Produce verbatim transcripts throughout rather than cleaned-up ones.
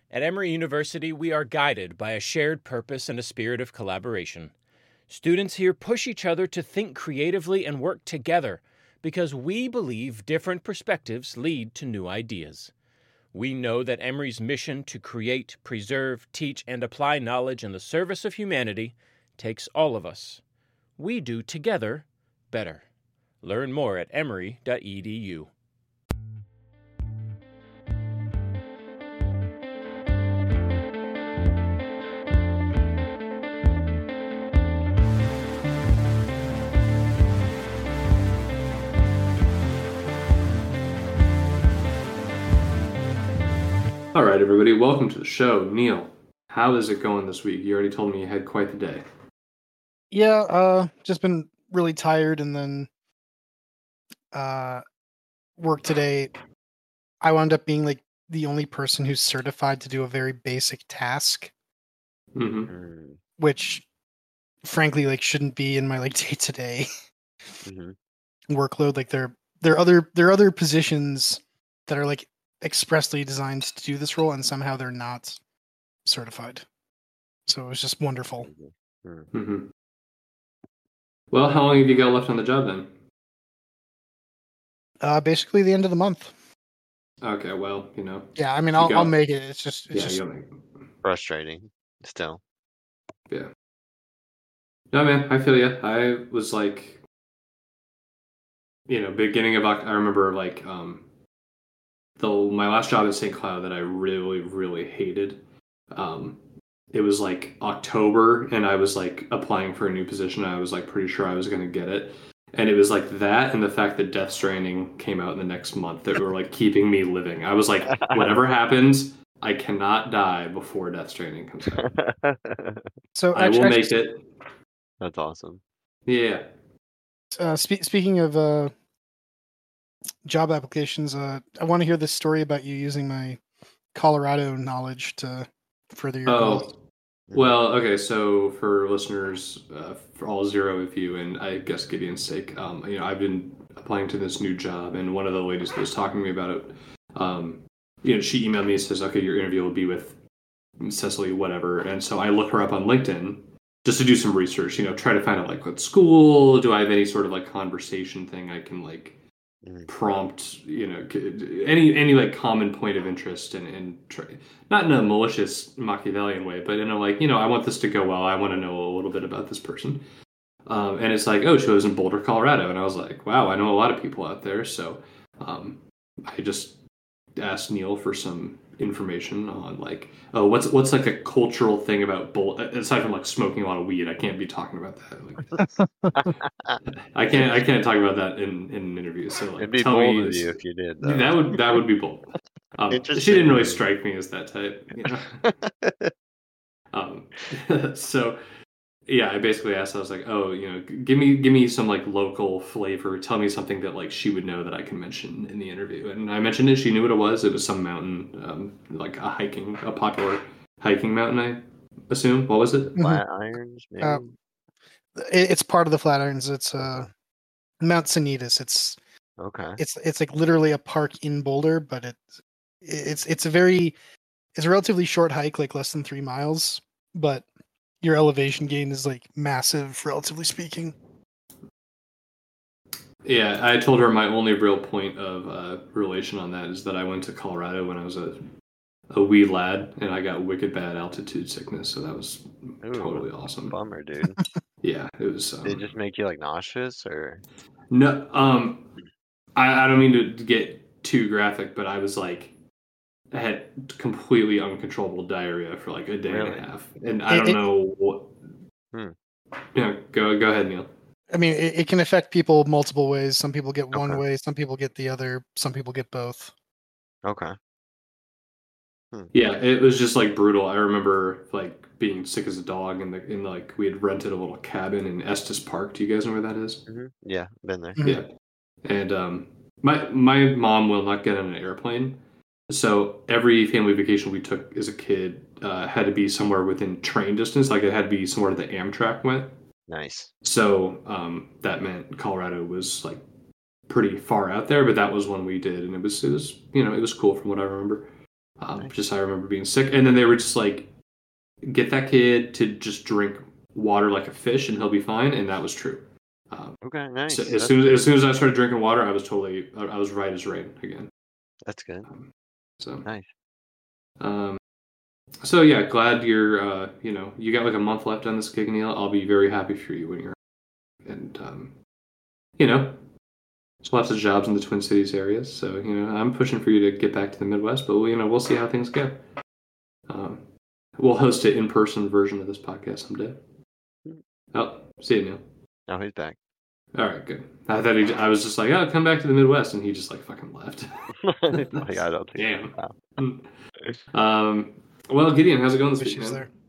At Emory University, we are guided by a shared purpose and a spirit of collaboration. Students here push each other to think creatively and work together because we believe different perspectives lead to new ideas. We know that Emory's mission to create, preserve, teach, and apply knowledge in the service of humanity takes all of us. We do together better. Learn more at emory dot e d u. All right, everybody, welcome to the show. Neil, how is it going this week? You already told me you had quite the day. Yeah, uh, just been really tired, and then uh, work today. I wound up being like the only person who's certified to do a very basic task, Mm-hmm. which, frankly, like shouldn't be in my like day to day workload. Like there, there are other there are other positions that are like expressly designed to do this role, and somehow they're not certified. So it was just wonderful. Mm-hmm. Well, how long have you got left on the job then? Uh, basically the end of the month. Okay, well, you know. Yeah, I mean, I'll I'll make it. It's just it's yeah, just you'll make it. Frustrating still. Yeah. No, man, I feel you. I was like, you know, beginning of Oc- I remember like um, the my last job at Saint Cloud that I really really hated. Um, it was like October, and I was like applying for a new position. I was like pretty sure I was going to get it. And it was like that and the fact that Death Stranding came out in the next month that were like keeping me living. I was like, whatever happens, I cannot die before Death Stranding comes out. So I actually, will make actually, it. That's awesome. Yeah. Uh, spe- speaking of uh, job applications, uh, I want to hear this story about you using my Colorado knowledge to further your Oh, goals. well, okay. So for listeners, uh, for all zero of you, and I guess Gideon's sake, um, you know, I've been applying to this new job, and one of the ladies that was talking to me about it, um, you know, she emailed me and says, "Okay, your interview will be with Cecily, whatever." And so I look her up on LinkedIn just to do some research. You know, try to find out like what school. Do I have any sort of like conversation thing I can like prompt, you know, any any like common point of interest, and and try, not in a malicious Machiavellian way, but in a like, you know, I want this to go well. I want to know a little bit about this person. Um, and it's like, oh, she lives in Boulder, Colorado, and I was like, wow, I know a lot of people out there. So um, I just asked Neil for some information on like, oh, what's what's like a cultural thing about Boulder aside from like smoking a lot of weed. I can't be talking about that. Like, I can't I can't talk about that in, in an interview. So like, It'd be tell bold me of you if you did. Though. that would that would be bold. Um, she didn't really strike me as that type. You know? um, so. Yeah, I basically asked. I was like, "Oh, you know, give me give me some like local flavor. Tell me something that like she would know that I can mention in the interview." And I mentioned it. She knew what it was. It was some mountain, um, like a hiking, a popular hiking mountain. I assume. What was it? Flatirons, maybe. Um, it, it's part of the Flatirons. It's uh, Mount Sanitas. It's okay. It's it's like literally a park in Boulder, but it's it's it's a very it's a relatively short hike, like less than three miles, but your elevation gain is like massive, relatively speaking. Yeah, I told her my only real point of uh, relation on that is that I went to Colorado when I was a a wee lad, and I got wicked bad altitude sickness, so that was Ooh, totally awesome. Bummer, dude. Yeah, it was. Um, Did it just make you like nauseous, or? No, um, I, I don't mean to get too graphic, but I was like, I had completely uncontrollable diarrhea for like a day really? and a half, and I don't it, know what. Hmm. Yeah, go go ahead, Neil. I mean, it, it can affect people multiple ways. Some people get one okay. way, some people get the other, some people get both. Okay. Hmm. Yeah, it was just like brutal. I remember like being sick as a dog, and the in like we had rented a little cabin in Estes Park. Do you guys know where that is? Mm-hmm. Yeah, been there. Mm-hmm. Yeah, and um, my my mom will not get on an airplane. So every family vacation we took as a kid uh, had to be somewhere within train distance. Like it had to be somewhere the Amtrak went. Nice. So um, that meant Colorado was like pretty far out there, but that was one we did, and it was it was you know it was cool from what I remember. Um, Nice. just I remember being sick, and then they were just like, get that kid to just drink water like a fish, and he'll be fine, and that was true. Um, Okay, so nice. as That's soon as, good. as soon as I started drinking water, I was totally I, I was right as rain again. That's good. Um, so Nice. um, so yeah, glad you're uh, you know you got like a month left on this gig, Neil. I'll be very happy for you when you're and um, you know. There's lots of jobs in the Twin Cities areas, so you know I'm pushing for you to get back to the Midwest. But you know we'll see how things go. Um, we'll host an in-person version of this podcast someday. Oh, see you, Neil. Oh, he's back. All right, good. I thought he. I was just like, oh, come back to the Midwest, and he just like fucking left. Like, I don't think. Damn. Wow. Um. Well, Gideon, how's it going this week, Issues man? there.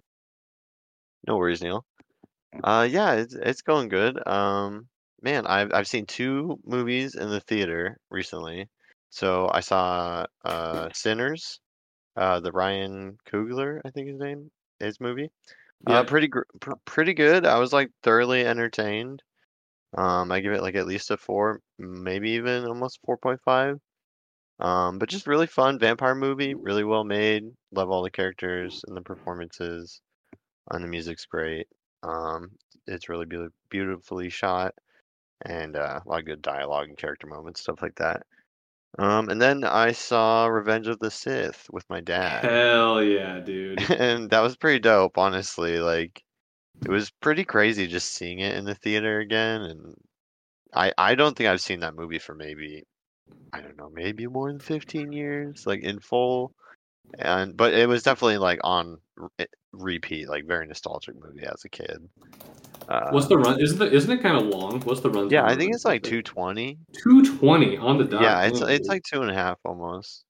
No worries, Neil. Uh, yeah, it's it's going good. Um, man, I've I've seen two movies in the theater recently. So I saw uh Sinners, uh the Ryan Coogler, I think his name, his movie. Uh, Yeah. pretty gr pr pretty good. I was like thoroughly entertained. Um, I give it like at least a four, maybe even almost four point five. Um, but just really fun vampire movie, really well made. Love all the characters and the performances, and the music's great. Um, it's really beau beautifully shot, and uh, a lot of good dialogue and character moments, stuff like that. Um, and then I saw Revenge of the Sith with my dad, Hell yeah, dude. and that was pretty dope, honestly. Like, it was pretty crazy just seeing it in the theater again, and I I don't think I've seen that movie for maybe, I don't know, maybe more than fifteen years, like in full. And but it was definitely like on r- repeat, like very nostalgic movie as a kid. What's Uh, the run? Isn't the isn't it kind of long? What's the yeah, runtime I on think Revenge it's of like the Sith? two twenty. Two twenty on the dot. Yeah, it's Damn, it's dude. like two and a half almost.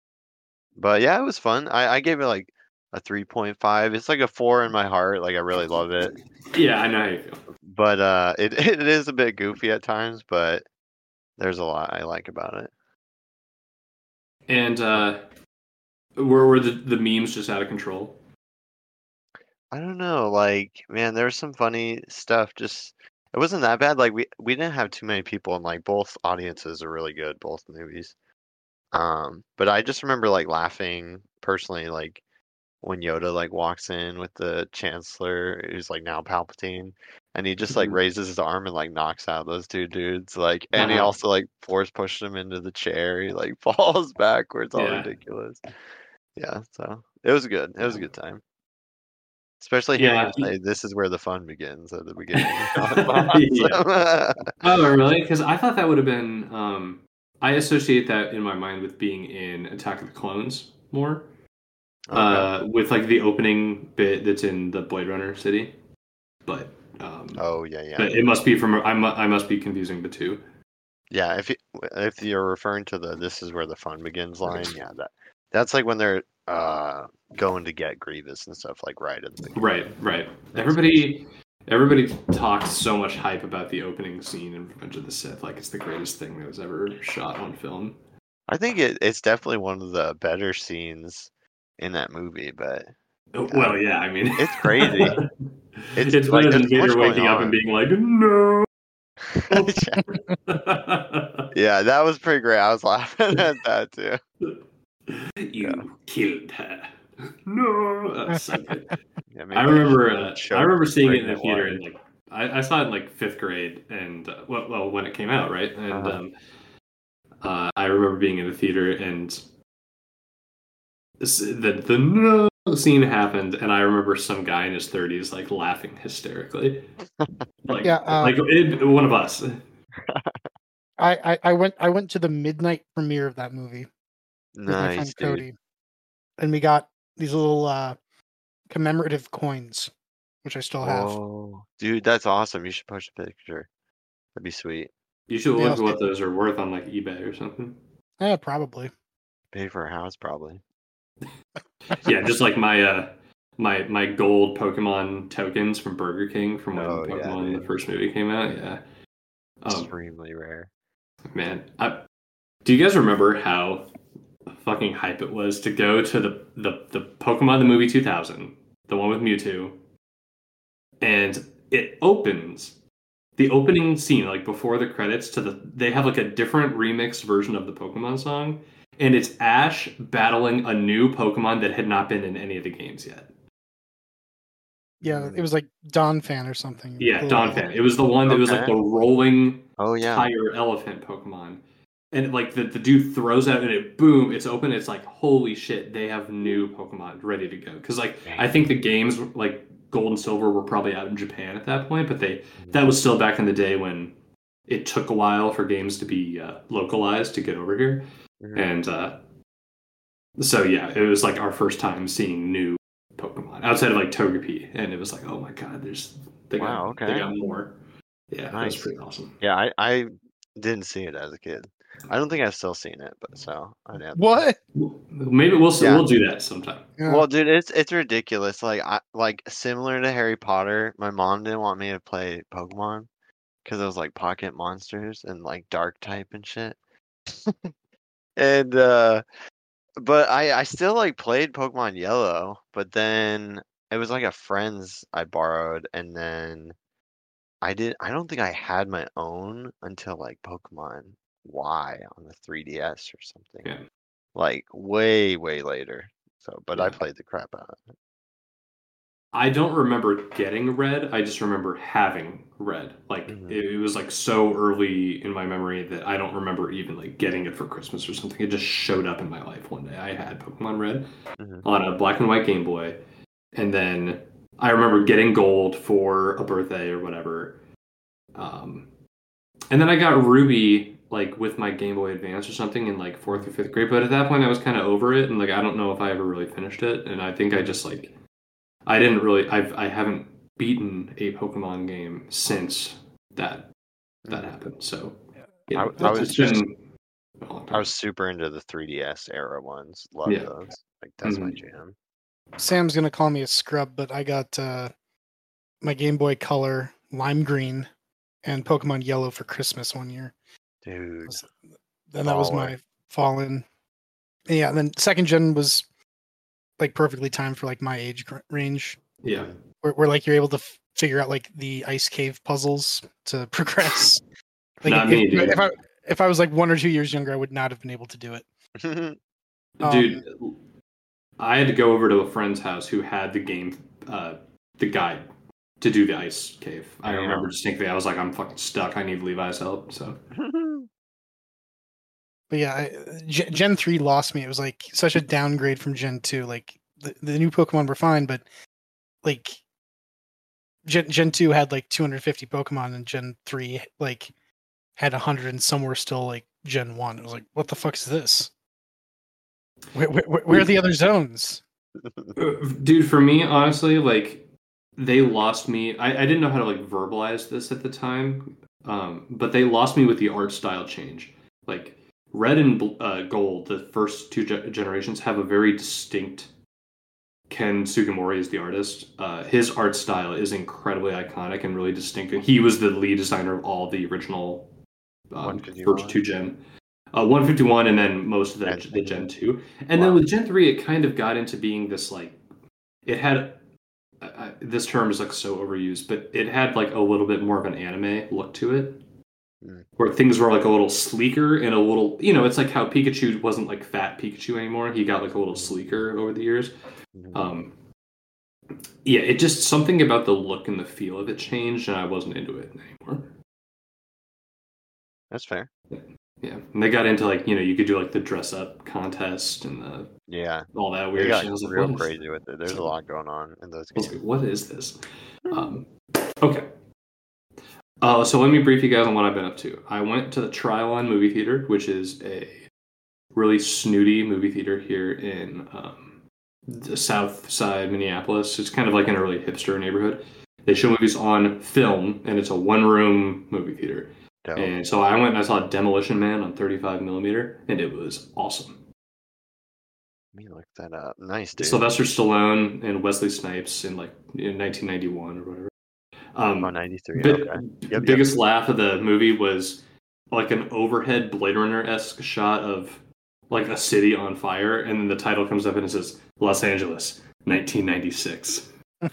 But yeah, it was fun. I I gave it like a three point five. It's like a four in my heart. Like I really love it. Yeah, I know how you feel. But uh, it it is a bit goofy at times, but there's a lot I like about it. And uh, were were the the memes just out of control? I don't know, like, man, there was some funny stuff. Just it wasn't that bad. Like we we didn't have too many people, and like both audiences are really good, both movies. Um, but I just remember like laughing personally, like when Yoda like walks in with the Chancellor, who's like now Palpatine, and he just like Mhm. raises his arm and like knocks out those two dudes. Like, and he Uh-huh. also like force pushes him into the chair. He like falls backwards, all Yeah. ridiculous. Yeah, so it was good. It was a Yeah. good time. Especially hearing Yeah. him say, "This is where the fun begins" at the beginning. That Yeah. was awesome. Oh, really? Because I thought that would have been. Um, I associate that in my mind with being in Attack of the Clones more. Okay. Uh, with like the opening bit that's in the Blade Runner city, but um, Oh yeah, yeah, but it must be from. I, mu- I must be confusing the two. yeah. If you, if you're referring to the "This is where the fun begins" line, yeah, that that's like when they're uh going to get Grievous and stuff, like right at the beginning. Right, right. Makes Everybody, everybody talks so much hype about the opening scene in Revenge of the Sith, like it's the greatest thing that was ever shot on film. I think it, it's definitely one of the better scenes in that movie, but Well, yeah, I mean, it's crazy. It's, It's like better than there's so much Vader going waking up and on. being like, "No." Yeah, that was pretty great. I was laughing at that too. You Yeah. killed her. No, that's so good. Yeah, maybe I you remember, should uh, I choke remember your seeing it in the pregnant theater, wife. and like, I, I saw it in like fifth grade, and uh, well, well, when it came out, right? And Uh-huh. um, uh, I remember being in the theater, and this- the the no scene happened, and I remember some guy in his thirties like laughing hysterically, like Yeah, uh, like it, one of us. I, I I went I went to the midnight premiere of that movie with my friend Nice, dude. Cody, and we got these little uh, commemorative coins, which I still have. Oh, dude, that's awesome. You should post a picture. That'd be sweet. You should Yeah, look I'll at see. what those are worth on like eBay or something. Yeah, probably. Pay for a house, probably. Yeah, just like my uh my my gold Pokemon tokens from Burger King from when Oh, yeah, Pokemon dude. the first movie came out. Yeah. Um, Extremely rare. man, I, do you guys remember how fucking hype it was to go to the the the Pokemon the movie two thousand, the one with Mewtwo, and it opens the opening scene like before the credits to the they have like a different remixed version of the Pokemon song, and it's Ash battling a new Pokemon that had not been in any of the games yet. Yeah, it was like Donphan or something. Yeah, The- Donphan. It was the one that was like Okay. the rolling Oh yeah. tire elephant Pokemon. And like the, the dude throws out and it boom, it's open. It's like, holy shit, they have new Pokemon ready to go. Because like I think the games like Gold and Silver were probably out in Japan at that point, but they that was still back in the day when it took a while for games to be uh, localized to get over here. Mhm. And uh, so yeah, it was like our first time seeing new Pokemon outside of like Togepi, and it was like, oh my god, there's they got Wow, okay. they got more. Yeah, that was Nice. pretty awesome. Yeah, I, I didn't see it as a kid. I don't think I've still seen it, but so I'd have. What? Maybe we'll Yeah. we'll do that sometime. Yeah. Well, dude, it's it's ridiculous. Like I like similar to Harry Potter, my mom didn't want me to play Pokemon because it was like Pocket Monsters and like Dark type and shit. And uh but I I still like played Pokemon Yellow, but then it was like a friend's I borrowed, and then I did I don't think I had my own until like Pokemon Y on the three D S or something. Yeah. Like way way later. So, but I Yeah. played the crap out of it. I don't remember getting red. I just remember having red. Like Mhm. it, it was like so early in my memory that I don't remember even like getting it for Christmas or something. It just showed up in my life one day. I had Pokemon Red Mhm. on a black and white Game Boy, and then I remember getting gold for a birthday or whatever. Um, and then I got Ruby like with my Game Boy Advance or something in like fourth or fifth grade. But at that point, I was kind of over it, and like I don't know if I ever really finished it. And I think I just like I didn't really I've I haven't beaten a Pokemon game since that that happened. So yeah, I- I that's- was it's just- been a long I time. was super into the three D S era ones. Love Yeah. those. Like that's my Mhm. jam. Sam's gonna call me a scrub, but I got uh, my Game Boy Color lime green and Pokemon Yellow for Christmas one year. Dude. And that was Baller. my Fallen. Yeah, and then second gen was like perfectly timed for like my age gr- range, Yeah. where, where like you're able to f- figure out like the ice cave puzzles to progress. Like Not if, me, if, dude. if I if I was like one or two years younger, I would not have been able to do it. Um, Dude, I had to go over to a friend's house who had the game, uh, the guide to do the ice cave. I Damn. remember distinctly. I was like, I'm fucking stuck. I need Levi's help. So But yeah, I, Gen, Gen three lost me. It was like such a downgrade from Gen two. Like the, the new Pokemon were fine, but like Gen Gen two had like two hundred fifty Pokemon, and Gen three like had one hundred, and some were still like Gen one. It was like, what the fuck is this? Where, where, where are the other zones? Uh, dude, for me, honestly, like they lost me. I, I didn't know how to like verbalize this at the time, um, but they lost me with the art style change. Like Red and Bl- uh, Gold, the first two ge- generations have a very distinct. Ken Sugimori is the artist. Uh, his art style is incredibly iconic and really distinct. He was the lead designer of all the original um, one fifty-one? first two gen. Uh, one fifty-one and then most of the, And- the Gen two. And Wow. then with Gen three, it kind of got into being this like, it had, uh, this term is like so overused, but it had like a little bit more of an anime look to it. Mm. Where things were like a little sleeker and a little, you know, it's like how Pikachu wasn't like fat Pikachu anymore. He got like a little sleeker over the years. Mhm. Um, yeah, it just, something about the look and the feel of it changed and I wasn't into it anymore. That's fair. Yeah, and they got into like, you know, you could do like the dress up contest and the, Yeah. all that They weird got shit. I was like, real what is crazy with it. There's a lot going on in those I was games. like, what is this? Um, okay. Uh, so let me brief you guys on what I've been up to. I went to the Trylon movie theater, which is a really snooty movie theater here in um, the South Side, Minneapolis. It's kind of like an early hipster neighborhood. They show movies on film, and it's a one-room movie theater. Dope. And so I went and I saw Demolition Man on thirty-five millimeter, and it was awesome. Let me look that up. Nice, dude. Sylvester Stallone and Wesley Snipes in like in nineteen ninety-one or whatever. Um, Oh, ninety-three. bi- Okay. Yep, biggest laugh of the movie was like an overhead Blade Runner-esque shot of like a city on fire, and then the title comes up and it says Los Angeles, nineteen ninety-six. Oh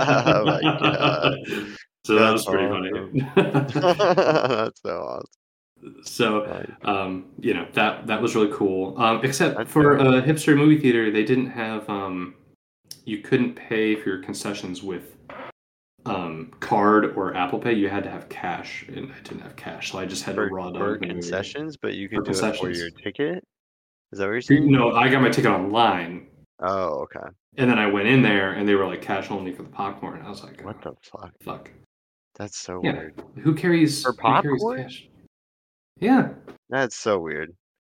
my God. So that was That's pretty awesome. funny. That's so awesome. So, Right. um, you know, that that was really cool. Um, except That's for dope. a hipster movie theater, they didn't have um, you couldn't pay for your concessions with um, card or Apple Pay. You had to have cash, and I didn't have cash, so I just had to For raw for dog the movie concessions, but you for could do it for your concessions. ticket? Is that what you're You saying? know, I got my ticket online, Oh, okay. and then I went in there, and they were like cash only for the popcorn. I was like, What oh, the fuck? fuck. That's so Yeah, weird. who For carries who carries popcorn? cash? Yeah, That's so weird.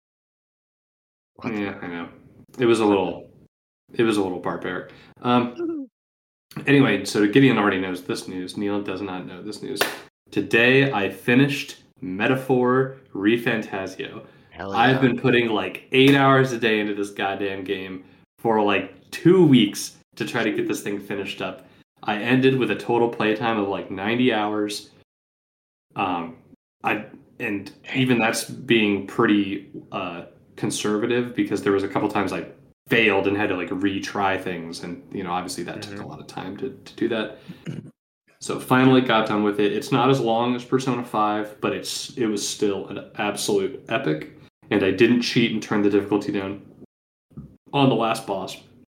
What yeah, I know. It was a what little, it was a little barbaric. Um, the anyway, so Gideon already knows this news. Neil does not know this news. Today I finished Metaphor ReFantasio. hell I've yeah. been putting like eight hours a day into this goddamn game for like two weeks to try to get this thing finished up. I ended with a total playtime of like ninety hours. Um, I and even that's being pretty uh, conservative because there was a couple times I failed and had to like retry things, and you know obviously that took a hmm lot of time to, to do that. So finally got done with it. It's not as long as Persona five, but it's it was still an absolute epic. And I didn't cheat and turn the difficulty down on the last boss.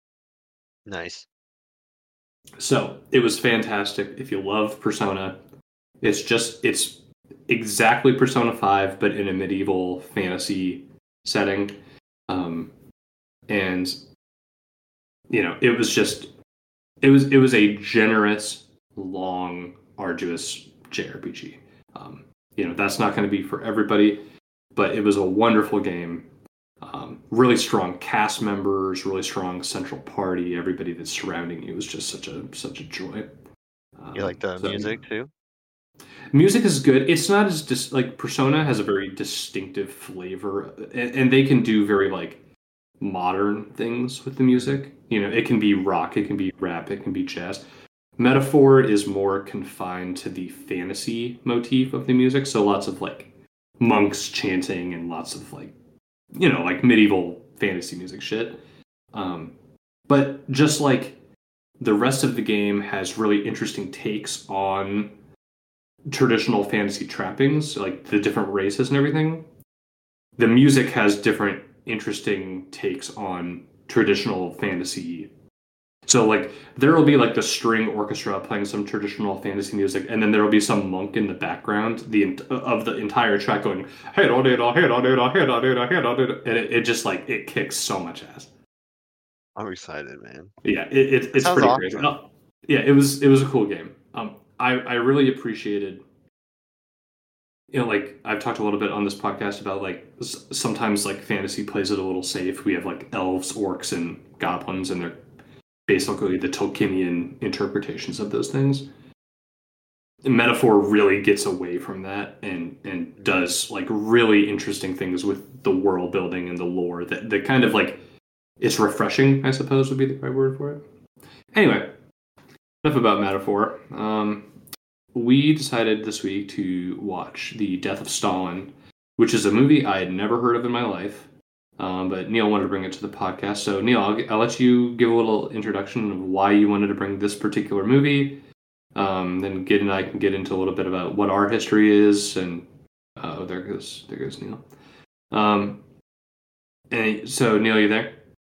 Nice. So it was fantastic. If you love Persona, it's just it's exactly Persona five, but in a medieval fantasy setting. Um, and you know, it was just it was it was a generous, long, arduous J R P G. Um, you know, that's not going to be for everybody, but it was a wonderful game. Um, really strong cast members, really strong central party. Everybody that's surrounding you was just such a such a joy. You Um, like the so music too? music is good. It's not as dis- like Persona has a very distinctive flavor, and, and they can do very like modern things with the hmm music. You know, it can be rock, it can be rap, it can be jazz. Metaphor is more confined to the fantasy motif of the music, so lots of like monks chanting and lots of like you know like medieval fantasy music shit. Um, but just like the rest of the game has really interesting takes on traditional fantasy trappings, like the different races and everything. The music has different interesting takes on traditional fantasy. So like there will be like the string orchestra playing some traditional fantasy music, and then there will be some monk in the background the of the entire track going hey da da da hey da da da hey da da da hey da da, and it, it just like it kicks so much ass. I'm excited, man. Yeah, it, it That it's sounds pretty crazy. awesome. Oh, yeah, it was it was a cool game. Um, I I really appreciated you know, like I've talked a little bit on this podcast about like s- sometimes like fantasy plays it a little safe. We have like elves, orcs, and goblins, and they're basically the Tolkienian interpretations of those things. And Metaphor really gets away from that and and does like really interesting things with the world building and the lore. That that kind of like it's refreshing, I suppose, would be the right word for it. Anyway, enough about Metaphor. Um, we decided this week to watch The Death of Stalin, which is a movie I had never heard of in my life. Um, but Neil wanted to bring it to the podcast. So, Neil, I'll, I'll let you give a little introduction of why you wanted to bring this particular movie. Um, then Gid and I can get into a little bit about what our history is. And uh, oh, there goes there goes Neil. Um, and so, Neil, you there?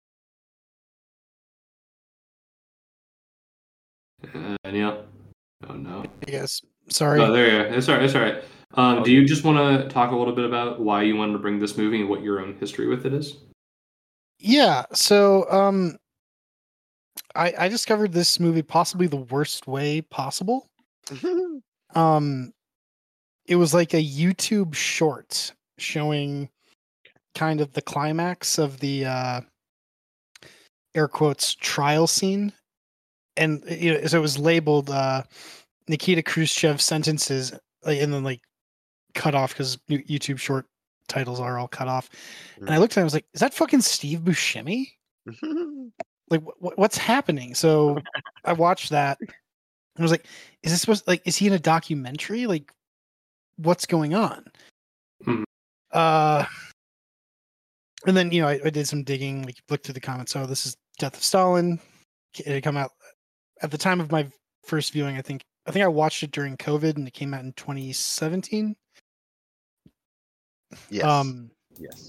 Uh, Neil? Oh no. I guess. Oh, Sorry. there you go. It's all right. It's all right. Um, All do you good. just want to talk a little bit about why you wanted to bring this movie and what your own history with it is? Yeah. So, um, I I discovered this movie possibly the worst way possible. Um, it was like a YouTube short showing kind of the climax of the uh, air quotes trial scene, and you know, so it was labeled uh, Nikita Khrushchev sentences, like, and then like cut off because YouTube short titles are all cut off. And I looked at it, I was like, "Is that fucking Steve Buscemi? Like, wh- what's happening?" So I watched that. And I was like, "Is this supposed like? Is he in a documentary? Like, what's going on?" Mhm. Uh, and then you know I, I did some digging, like looked through the comments. Oh, this is Death of Stalin. It had come out at the time of my first viewing. I think I think I watched it during COVID, and it came out in twenty seventeen. Yes. Um, yes.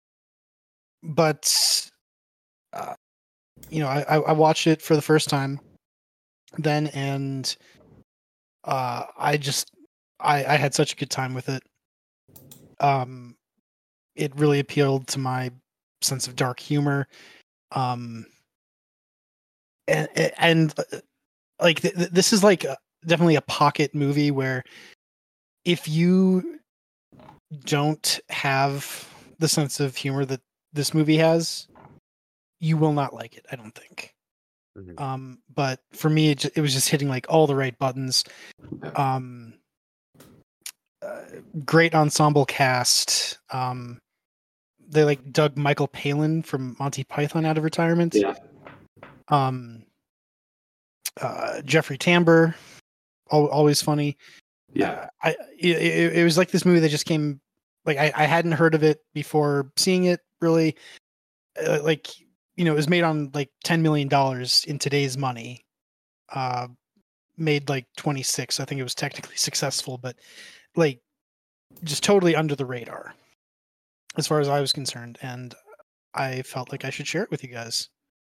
but uh, you know, I, I I watched it for the first time then, and uh, I just I I had such a good time with it. Um, it really appealed to my sense of dark humor. Um, and and uh, like th- th- this is like a, definitely a pocket movie where if you don't have the sense of humor that this movie has, you will not like it. I don't think. Mhm. Um, but for me, it, ju- it was just hitting like all the right buttons. Um, uh, great ensemble cast. Um, they like dug Michael Palin from Monty Python out of retirement. Yeah. Um, uh, Jeffrey Tambor, al- always funny. Yeah. Uh, I it, it, it was like this movie that just came. Like I, I hadn't heard of it before seeing it. Really, uh, like you know, it was made on like ten million dollars in today's money. Uh, made like twenty-six. I think it was technically successful, but like just totally under the radar as far as I was concerned, and I felt like I should share it with you guys.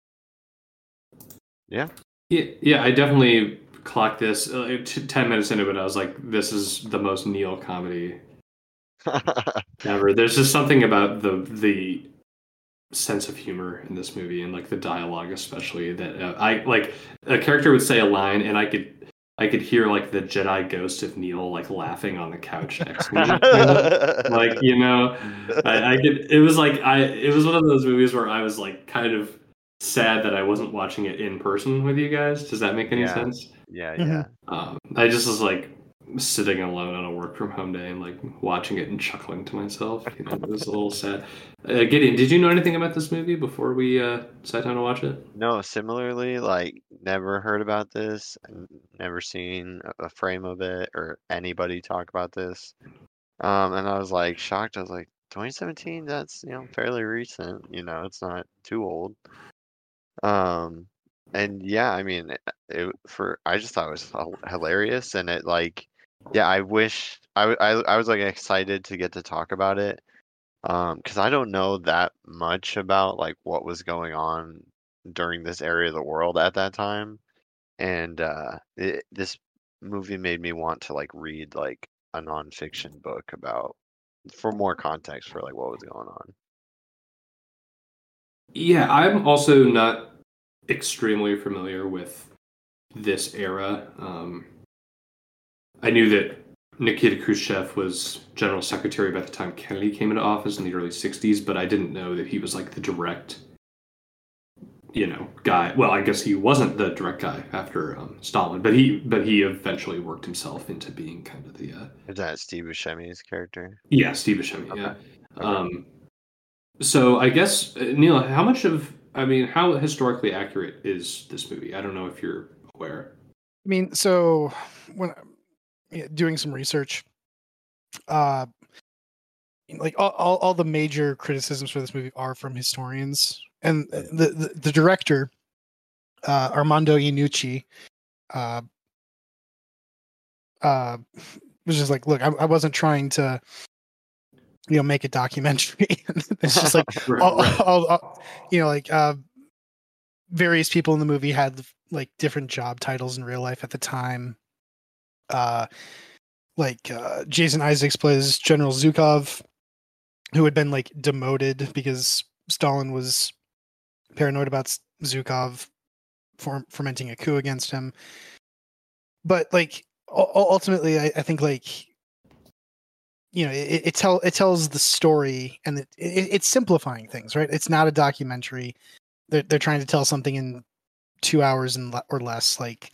Yeah. Yeah, yeah, I definitely clocked this. Uh, t- ten minutes into it, I was like, this is the most Neil comedy ever. There's just something about the the sense of humor in this movie and like the dialogue, especially that uh, I like a character would say a line and I could I could hear like the Jedi ghost of Neil like laughing on the couch next to me. kind of. Like you know, I, I could. It was like I. It was one of those movies where I was like kind of sad that I wasn't watching it in person with you guys. Does that make any Yeah. sense? yeah, Mhm. yeah. Um, I just was like sitting alone on a work from home day and like watching it and chuckling to myself. You know, it was a little sad. Uh, Gideon, did you know anything about this movie before we uh, sat down to watch it? No, similarly, like never heard about this, and never seen a a frame of it or anybody talk about this. Um, and I was like shocked. I was like, twenty seventeen, that's, you know, fairly recent, you know, it's not too old. Um, and yeah, I mean, it, it for I just thought it was hil- hilarious, and it like, yeah, I wish I, w- I I was like excited to get to talk about it. Um, because I don't know that much about like what was going on during this area of the world at that time, and uh, it, this movie made me want to like read like a nonfiction book about for more context for like what was going on. Yeah, I'm also not extremely familiar with this era. Um, I knew that Nikita Khrushchev was general secretary by the time Kennedy came into office in the early sixties, but I didn't know that he was like the direct, you know, guy. Well, I guess he wasn't the direct guy after um, Stalin, but he but he eventually worked himself into being kind of the uh, Is that Steve Buscemi's character? yeah, Steve Buscemi. Okay. Yeah. Okay. Um, so I guess uh, Neil, how much of I mean, how historically accurate is this movie? I don't know if you're aware. I mean, so when yeah, doing some research, uh, like all, all, all the major criticisms for this movie are from historians, and the the, the director, uh, Armando Iannucci, uh, uh, was just like, look, I, I wasn't trying to, you know, make a documentary. It's just like Right, all, right. all, all, you know, like uh, various people in the movie had like different job titles in real life at the time. Uh, like uh, Jason Isaacs plays General Zhukov, who had been like demoted because Stalin was paranoid about Zhukov for, fermenting a coup against him. But like u- ultimately, I, I think like you know it, it tell it tells the story, and it, it, it's simplifying things, right? It's not a documentary. They're they're trying to tell something in two hours and le- or less. Like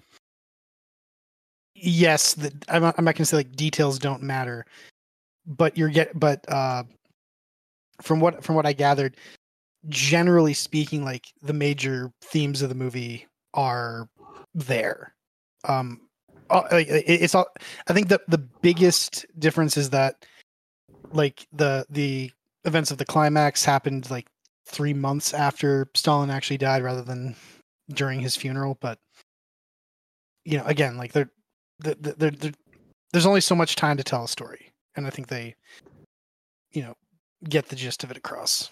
yes, the, I'm not, I'm not going to say like details don't matter, but you're get but uh, from what from what I gathered, generally speaking, like the major themes of the movie are there. Um, uh, like it, it's all. I think that the biggest difference is that like the the events of the climax happened like three months after Stalin actually died, rather than during his funeral. But you know, again, like they're, they're, they're, they're, there's only so much time to tell a story, and I think they you know, get the gist of it across.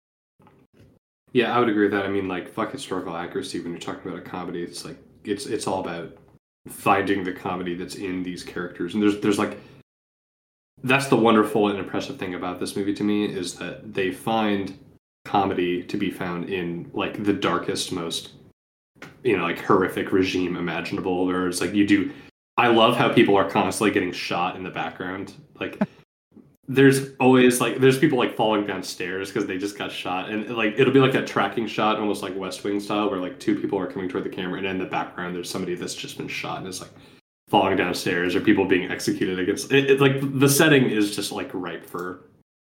Yeah, I would agree with that. I mean, like, fuck historical accuracy when you're talking about a comedy. It's like it's it's all about finding the comedy that's in these characters, and there's there's like that's the wonderful and impressive thing about this movie to me is that they find comedy to be found in like the darkest, most you know, like horrific regime imaginable. Where it's like you do. I love how people are constantly getting shot in the background, like. There's always like there's people like falling downstairs because they just got shot, and like it'll be like a tracking shot, almost like West Wing style, where like two people are coming toward the camera, and in the background there's somebody that's just been shot and is like falling downstairs, or people being executed against. It, it, like the setting is just like ripe for,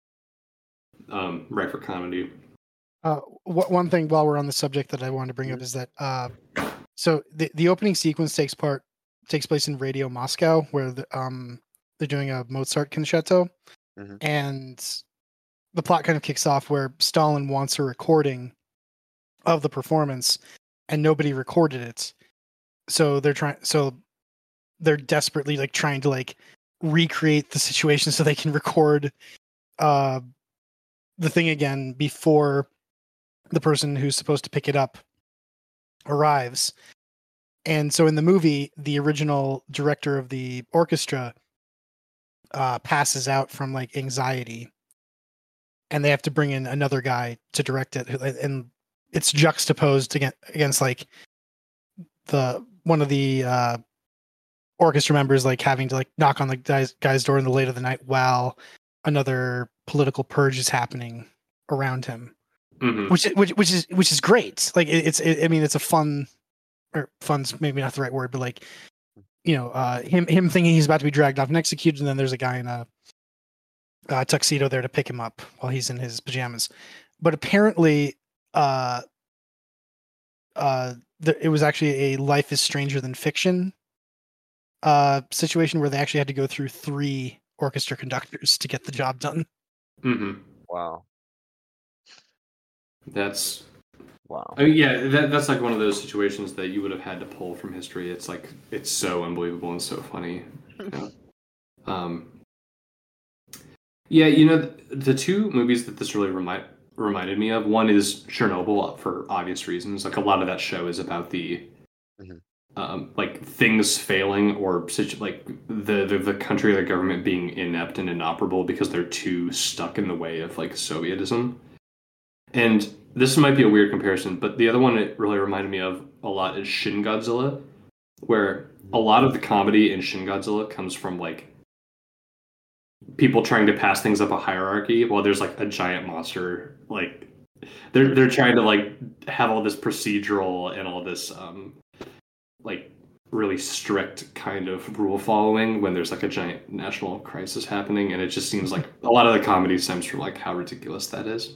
um, ripe for comedy. Uh, wh- one thing while we're on the subject that I wanted to bring up is that uh, so the the opening sequence takes part takes place in Radio Moscow, where the, um they're doing a Mozart concerto. Mm-hmm. And the plot kind of kicks off where Stalin wants a recording of the performance, and nobody recorded it. So they're trying. So they're desperately like trying to like recreate the situation so they can record uh, the thing again before the person who's supposed to pick it up arrives. And so in the movie, the original director of the orchestra Uh, passes out from like anxiety, and they have to bring in another guy to direct it, and it's juxtaposed against, against like the one of the uh, orchestra members like having to like knock on the guy's, guy's door in the late of the night while another political purge is happening around him, mm-hmm. which which which is which is great. Like it, it's it, I mean it's a fun or fun's maybe not the right word, but like. You know, uh, him him thinking he's about to be dragged off and executed, and then there's a guy in a, a tuxedo there to pick him up while he's in his pajamas. But apparently, uh, uh, the, it was actually a Life is Stranger Than Fiction uh, situation where they actually had to go through three orchestra conductors to get the job done. Mm-hmm. Wow. That's... Wow. I mean, yeah, that, that's like one of those situations that you would have had to pull from history. It's like it's so unbelievable and so funny. You know? um, yeah, you know, the, the two movies that this really remind reminded me of. One is Chernobyl for obvious reasons. Like a lot of that show is about the mm-hmm. um, like things failing or situ- like the, the the country or the government being inept and inoperable because they're too stuck in the way of like Sovietism. And this might be a weird comparison, but the other one it really reminded me of a lot is Shin Godzilla, where a lot of the comedy in Shin Godzilla comes from like people trying to pass things up a hierarchy while there's like a giant monster. Like they're they're trying to like have all this procedural and all this um like really strict kind of rule following when there's like a giant national crisis happening, and it just seems like a lot of the comedy stems from like how ridiculous that is.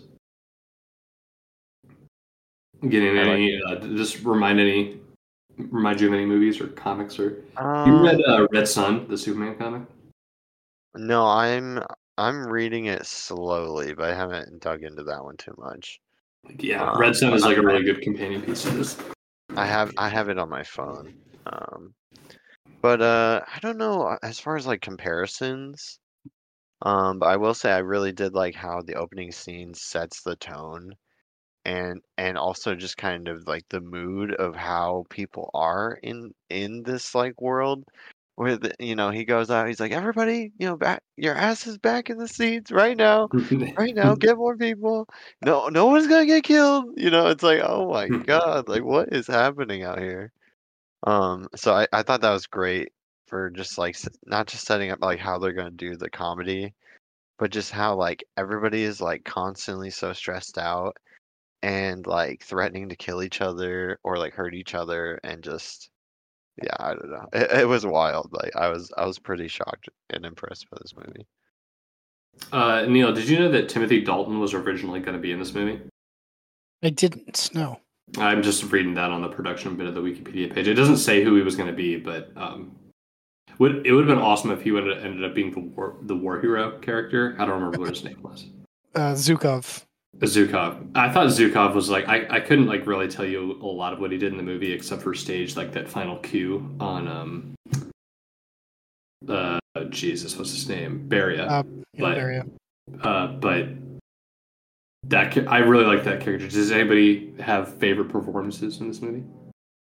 Getting any, uh, just remind any, remind you of any movies or comics or um, you read uh, Red Sun, the Superman comic? No, I'm I'm reading it slowly, but I haven't dug into that one too much. Yeah, um, Red Sun is like a really good companion piece to this. I have I have it on my phone, um, but uh, I don't know as far as like comparisons. Um, but I will say I really did like how the opening scene sets the tone. And and also just kind of like the mood of how people are in in this like world where the, you know he goes out, he's like, everybody, you know, back your ass is back in the seats right now, right now, get more people, no no one's gonna get killed, you know. It's like, oh my god, like what is happening out here? Um, so I I thought that was great for just like not just setting up like how they're gonna do the comedy, but just how like everybody is like constantly so stressed out. And like threatening to kill each other or like hurt each other, and just yeah, I don't know. It, it was wild. Like I was, I was pretty shocked and impressed by this movie. Uh, Neil, did you know that Timothy Dalton was originally going to be in this movie? I didn't. No. I'm just reading that on the production bit of the Wikipedia page. It doesn't say who he was going to be, but um, would it would have been awesome if he would have ended up being the war the war hero character. I don't remember what his name was. Uh, Zukov. Zukov. I thought Zukov was like I, I couldn't like really tell you a lot of what he did in the movie except for stage like that final cue on um uh Jesus, what's his name? Beria. Uh, yeah, but Beria. uh, but that I really like that character. Does anybody have favorite performances in this movie?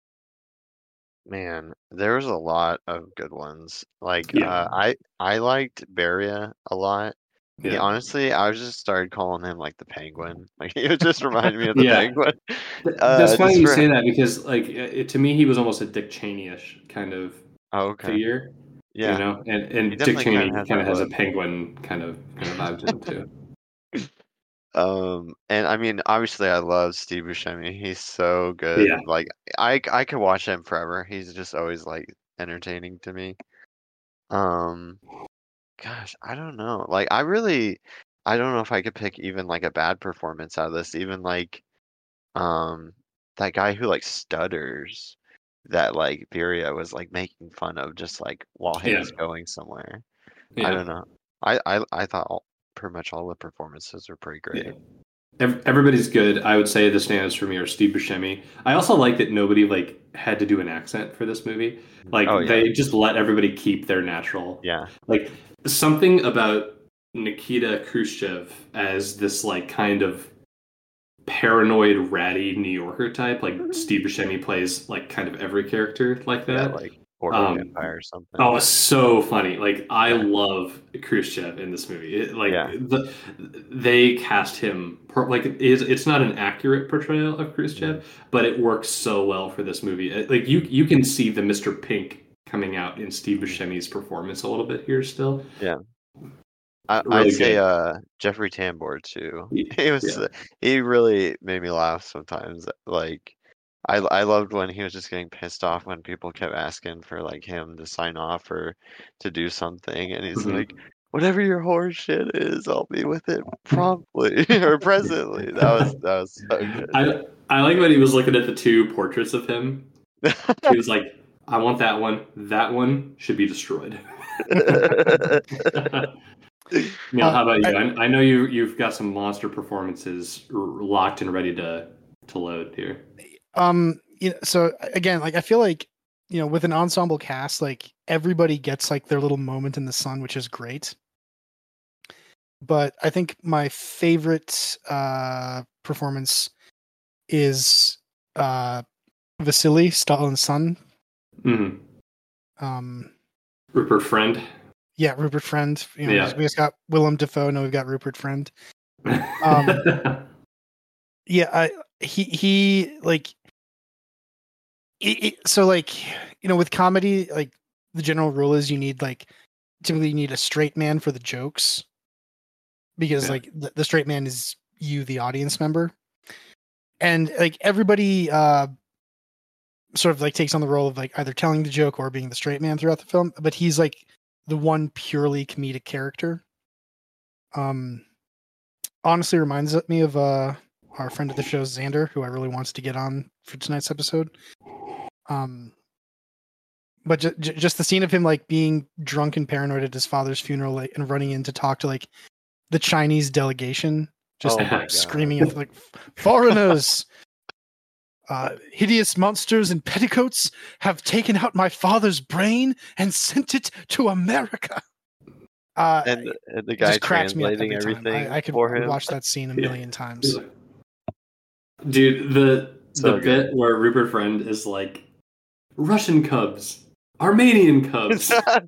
Man, there was a lot of good ones. Like, Yeah. uh, I I liked Beria a lot. He Yeah. honestly, I just started calling him like the Penguin. Like, he just reminded me of the Yeah. Penguin. Th- That's Uh, funny just you for say that because, like, it, to me, he was almost a Dick Cheney-ish kind of oh, okay, figure, you yeah, know, and he and Dick definitely kind of Cheney has kind that of has a look. penguin kind of kind of vibe to him too. Um, and I mean, obviously, I love Steve Buscemi. He's so good. Yeah. Like, I I could watch him forever. He's just always like entertaining to me. Um, gosh, I don't know. Like, I really, I don't know if I could pick even like a bad performance out of this. Even like, um, that guy who like stutters, that like Viria was like making fun of, just like while he Yeah. was going somewhere. I Yeah. don't know. I I I thought all, pretty much all the performances were pretty Yeah. great. Ev- Everybody's good. I would say the standouts for me are Steve Buscemi. I also like that nobody like had to do an accent for this movie. Oh Like yeah, they just let everybody keep their natural. yeah. Like something about Nikita Khrushchev as this like kind of paranoid, ratty New Yorker type. Like Steve Buscemi plays like kind of every character like Yeah, that. like Boardwalk Um, Empire or something. Oh, it's so funny. Like I Yeah, love Khrushchev in this movie. It, like yeah. the they cast him per, like it is it's not an accurate portrayal of Khrushchev, Mhm. but it works so well for this movie. It- like you you can see the Mister Pink coming out in Steve Buscemi's performance a little bit here still. Yeah. I, I'd Really say good. uh Jeffrey Tambor too. He was Yeah. uh, he really made me laugh sometimes. Like I I loved when he was just getting pissed off when people kept asking for like him to sign off or to do something, and he's like, Mhm. "Whatever your horse shit is, I'll be with it promptly or presently." That was that was so I I like when he was looking at the two portraits of him. He good. was like, I want that one. That one should be destroyed. Neil, Uh, how about I, you? I, I know you you've got some monster performances r- locked and ready to to load here. um, you know, so again, like I feel like you know, with an ensemble cast, like everybody gets like their little moment in the sun, which is great. But I think my favorite uh performance is uh Vasily, Stalin's son. Mm. Um, Rupert Friend. yeah, Rupert Friend. You know, Yeah. we just got Willem Dafoe. Now we've got Rupert Friend. Um, yeah, I he he like it, it, so like you know with comedy like the general rule is you need like typically you need a straight man for the jokes because Yeah. like the, the straight man is you the audience member and like everybody uh sort of like takes on the role of like either telling the joke or being the straight man throughout the film, but he's like the one purely comedic character. Um, honestly, reminds me of uh our friend of the show Xander, who I really wanted to get on for tonight's episode. Um, but ju- ju- just the scene of him like being drunk and paranoid at his father's funeral, like, and running in to talk to like the Chinese delegation, just Oh my god. screaming at like foreigners. Uh, hideous monsters in petticoats have taken out my father's brain and sent it to America. Uh, And the, and the it guy just cracks me up translating every time. everything I, I could for him. watch that scene a Yeah. million times. Dude, the So the good. bit where Rupert Friend is like Russian Cubs, Armenian Cubs,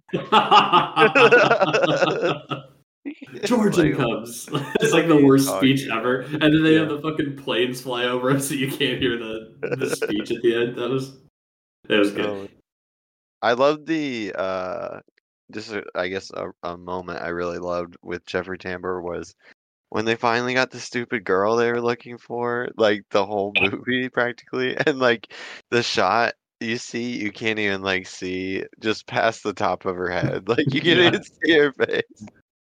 Georgian Like, Cubs. It's what like are the you worst talking speech about? ever. And then they have Yeah. the fucking planes fly over him so you can't hear the the speech at the end. That was that was good. Oh, I love the uh just a, I guess a, a moment I really loved with Jeffrey Tambor was when they finally got the stupid girl they were looking for, like the whole movie practically, and like the shot you see, you can't even like see just past the top of her head, like you can't Yeah. even see her face.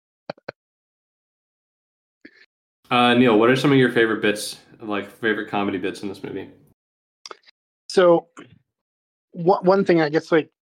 Uh, Neil, what are some of your favorite bits, like favorite comedy bits in this movie? So, one one thing I guess like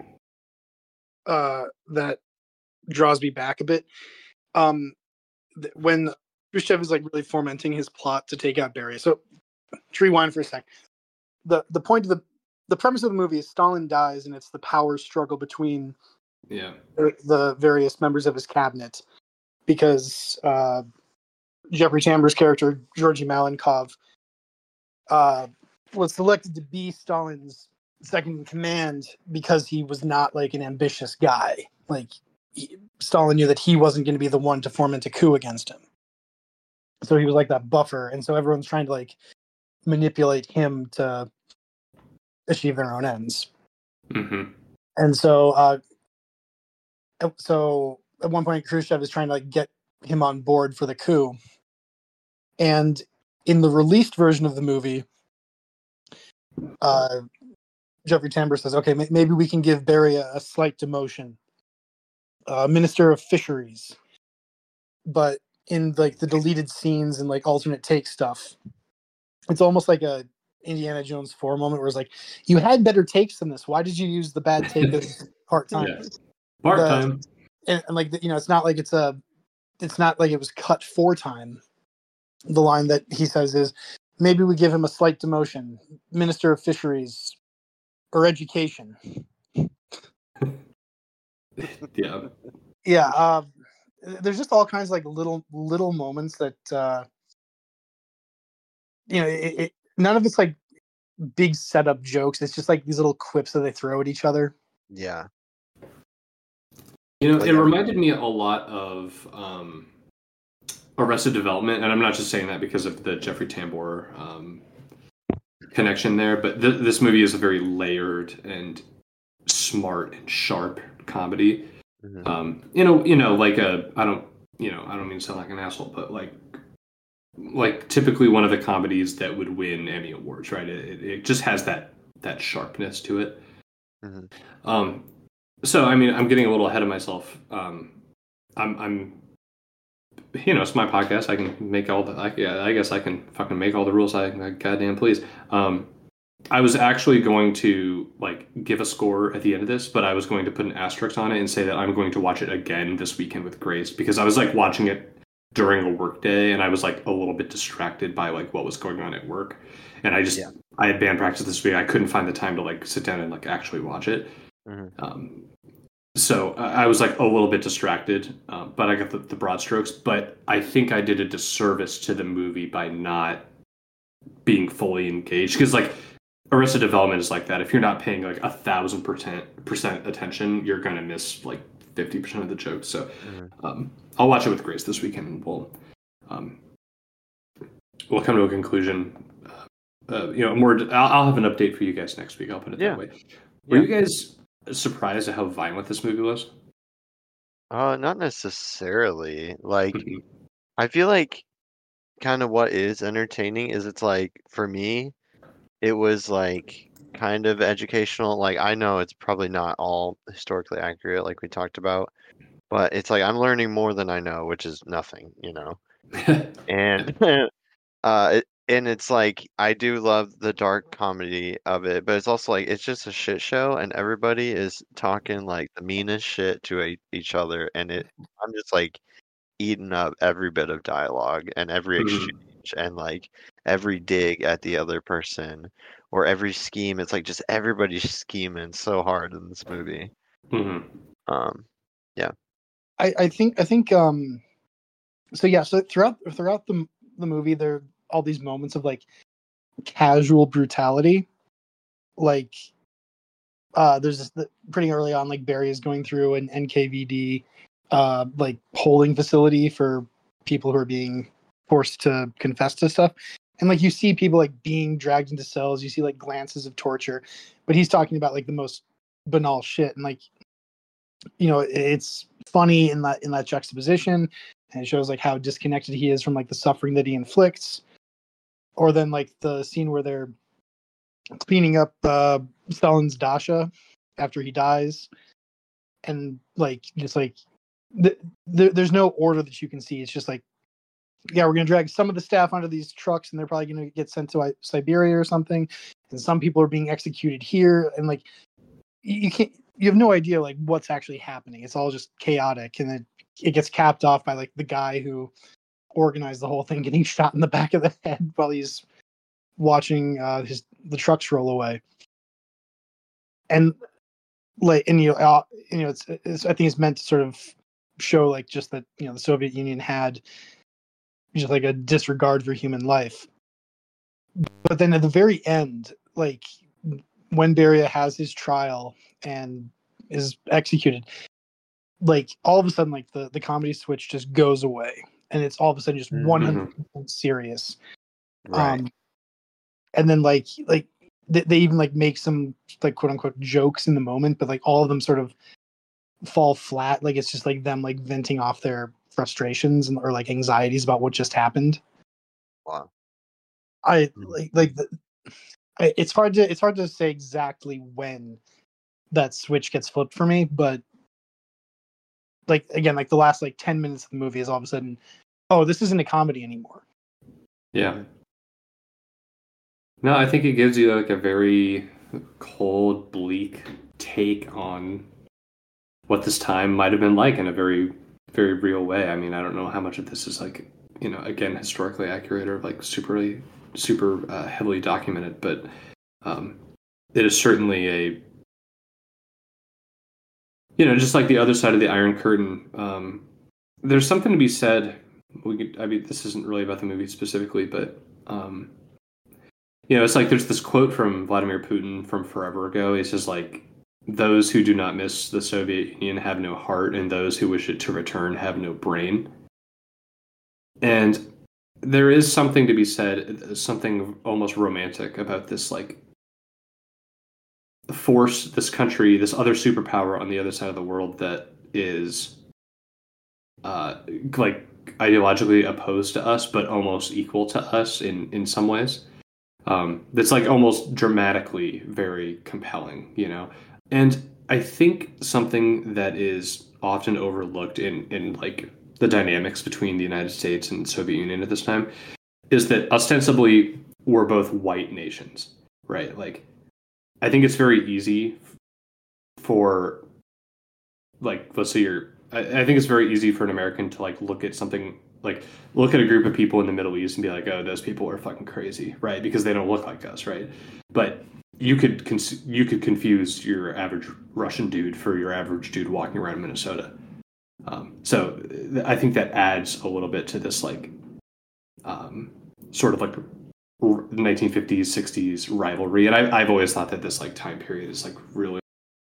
uh, that draws me back a bit, um, th- when Khrushchev is like really fomenting his plot to take out Beria. So, to rewind for a sec, the the point of the the premise of the movie is Stalin dies, and it's the power struggle between Yeah. the various members of his cabinet. because uh, Jeffrey Tambor's character, Georgy Malenkov, uh, was selected to be Stalin's second in command because he was not like an ambitious guy. Like he, Stalin knew that he wasn't going to be the one to foment a coup against him. So he was like that buffer. And so everyone's trying to like manipulate him to achieve their own ends. Mm-hmm. And so, uh, so at one point, Khrushchev is trying to like get him on board for the coup. And in the released version of the movie, uh, Jeffrey Tambor says, okay, m- maybe we can give Beria a slight demotion. Uh, Minister of Fisheries. But in like the deleted scenes and like alternate take stuff, it's almost like a Indiana Jones four moment where it's like, you had better takes than this. Why did you use the bad take as part time? Yeah. Part time. And, and like, the, you know, it's not like it's a, it's not like it was cut for time. The line that he says is, maybe we give him a slight demotion, Minister of Fisheries or Education. Yeah. Yeah. Uh, there's just all kinds of like little, little moments that, uh, you know, it, it, none of it's like big setup jokes. It's just like these little quips that they throw at each other. Yeah. You know, Like it every- reminded me a lot of um, Arrested Development, and I'm not just saying that because of the Jeffrey Tambor um, connection there, but th- this movie is a very layered and smart and sharp comedy. Mhm. Um, you know, you know, like a I don't, you know, I don't mean to sound like an asshole, but like, like typically one of the comedies that would win Emmy awards, right? It, it just has that that sharpness to it. Mhm. Um, so I mean, I'm getting a little ahead of myself. Um, I'm, I'm, you know, it's my podcast. I can make all the. I, yeah, I guess I can fucking make all the rules I, I goddamn please. Um, I was actually going to like give a score at the end of this, but I was going to put an asterisk on it and say that I'm going to watch it again this weekend with Grace because I was like watching it during a work day and I was like a little bit distracted by like what was going on at work, and I just Yeah. I had band practice this week. I couldn't find the time to like sit down and like actually watch it. Mhm. Um, so I I was like a little bit distracted, uh, but I got the, the broad strokes. But I think I did a disservice to the movie by not being fully engaged because like Arrested Development is like that. If you're not paying like a thousand percent percent attention, you're gonna miss like fifty percent of the jokes. So Mhm. um, I'll watch it with Grace this weekend, and we'll um, we'll come to a conclusion. Uh, uh, you know, more. I'll, I'll have an update for you guys next week. I'll put it Yeah. that way. Were Yeah. you guys surprised at how violent this movie was? Uh, not necessarily. Like, Mhm. I feel like kind of what is entertaining is it's like for me, it was like kind of educational. Like I know it's probably not all historically accurate, like we talked about, but it's like I'm learning more than I know, which is nothing, you know. And uh, it, and it's like I do love the dark comedy of it, but it's also like it's just a shit show, and everybody is talking like the meanest shit to e- each other, and it I'm just like eating up every bit of dialogue and every Mhm. exchange and like every dig at the other person or every scheme. It's like just everybody's scheming so hard in this movie. Mhm. Um, I, I think I think um so yeah, so throughout throughout the the movie there are all these moments of like casual brutality. Like uh there's this the, pretty early on like Barry is going through an N K V D uh like holding facility for people who are being forced to confess to stuff. And like you see people like being dragged into cells, you see like glances of torture, but he's talking about like the most banal shit and like you know it's funny in that in that juxtaposition, and it shows like how disconnected he is from like the suffering that he inflicts. Or then like the scene where they're cleaning up uh Stalin's Dasha after he dies, and like just like th- th- there's no order that you can see. It's just like, yeah, we're gonna drag some of the staff onto these trucks and they're probably gonna get sent to like, Siberia or something, and some people are being executed here, and like you you can't you have no idea like what's actually happening. It's all just chaotic, and then it gets capped off by like the guy who organized the whole thing getting shot in the back of the head while he's watching uh, his the trucks roll away. And like, and you know, uh, you know, it's, it's I think it's meant to sort of show like just that, you know, the Soviet Union had just like a disregard for human life. But then at the very end, like when Beria has his trial and is executed, like all of a sudden, like the, the comedy switch just goes away, and it's all of a sudden just Mhm. one hundred percent serious. Right. Um, and then like like they, they even like make some like quote unquote jokes in the moment, but like all of them sort of fall flat. Like it's just like them like venting off their frustrations and or like anxieties about what just happened. Wow. I Hmm. like like the, I, it's hard to it's hard to say exactly when that switch gets flipped for me, but like again, like the last like ten minutes of the movie is all of a sudden, oh, this isn't a comedy anymore. Yeah. No, I think it gives you like a very cold, bleak take on what this time might have been like in a very, very real way. I mean, I don't know how much of this is like, you know, again, historically accurate or like super, super uh, heavily documented, but um, it is certainly a, you know, just like the other side of the Iron Curtain. Um, there's something to be said. We could, I mean, this isn't really about the movie specifically, but um, you know, it's like there's this quote from Vladimir Putin from forever ago. He says like, "Those who do not miss the Soviet Union have no heart, and those who wish it to return have no brain." And there is something to be said, something almost romantic about this, like force, this country, this other superpower on the other side of the world that is uh, like ideologically opposed to us, but almost equal to us in in some ways. Um, that's like almost dramatically very compelling, you know. And I think something that is often overlooked in in like the dynamics between the United States and the Soviet Union at this time is that ostensibly we're both white nations, right? Like, I think it's very easy for, like, let's say you're, I, I think it's very easy for an American to like look at something, like look at a group of people in the Middle East and be like, oh, those people are fucking crazy, right? Because they don't look like us, right? But you could cons- you could confuse your average Russian dude for your average dude walking around Minnesota. Um, so th- I think that adds a little bit to this like um, sort of like r- nineteen fifties, sixties rivalry. And I, I've always thought that this like time period is like really,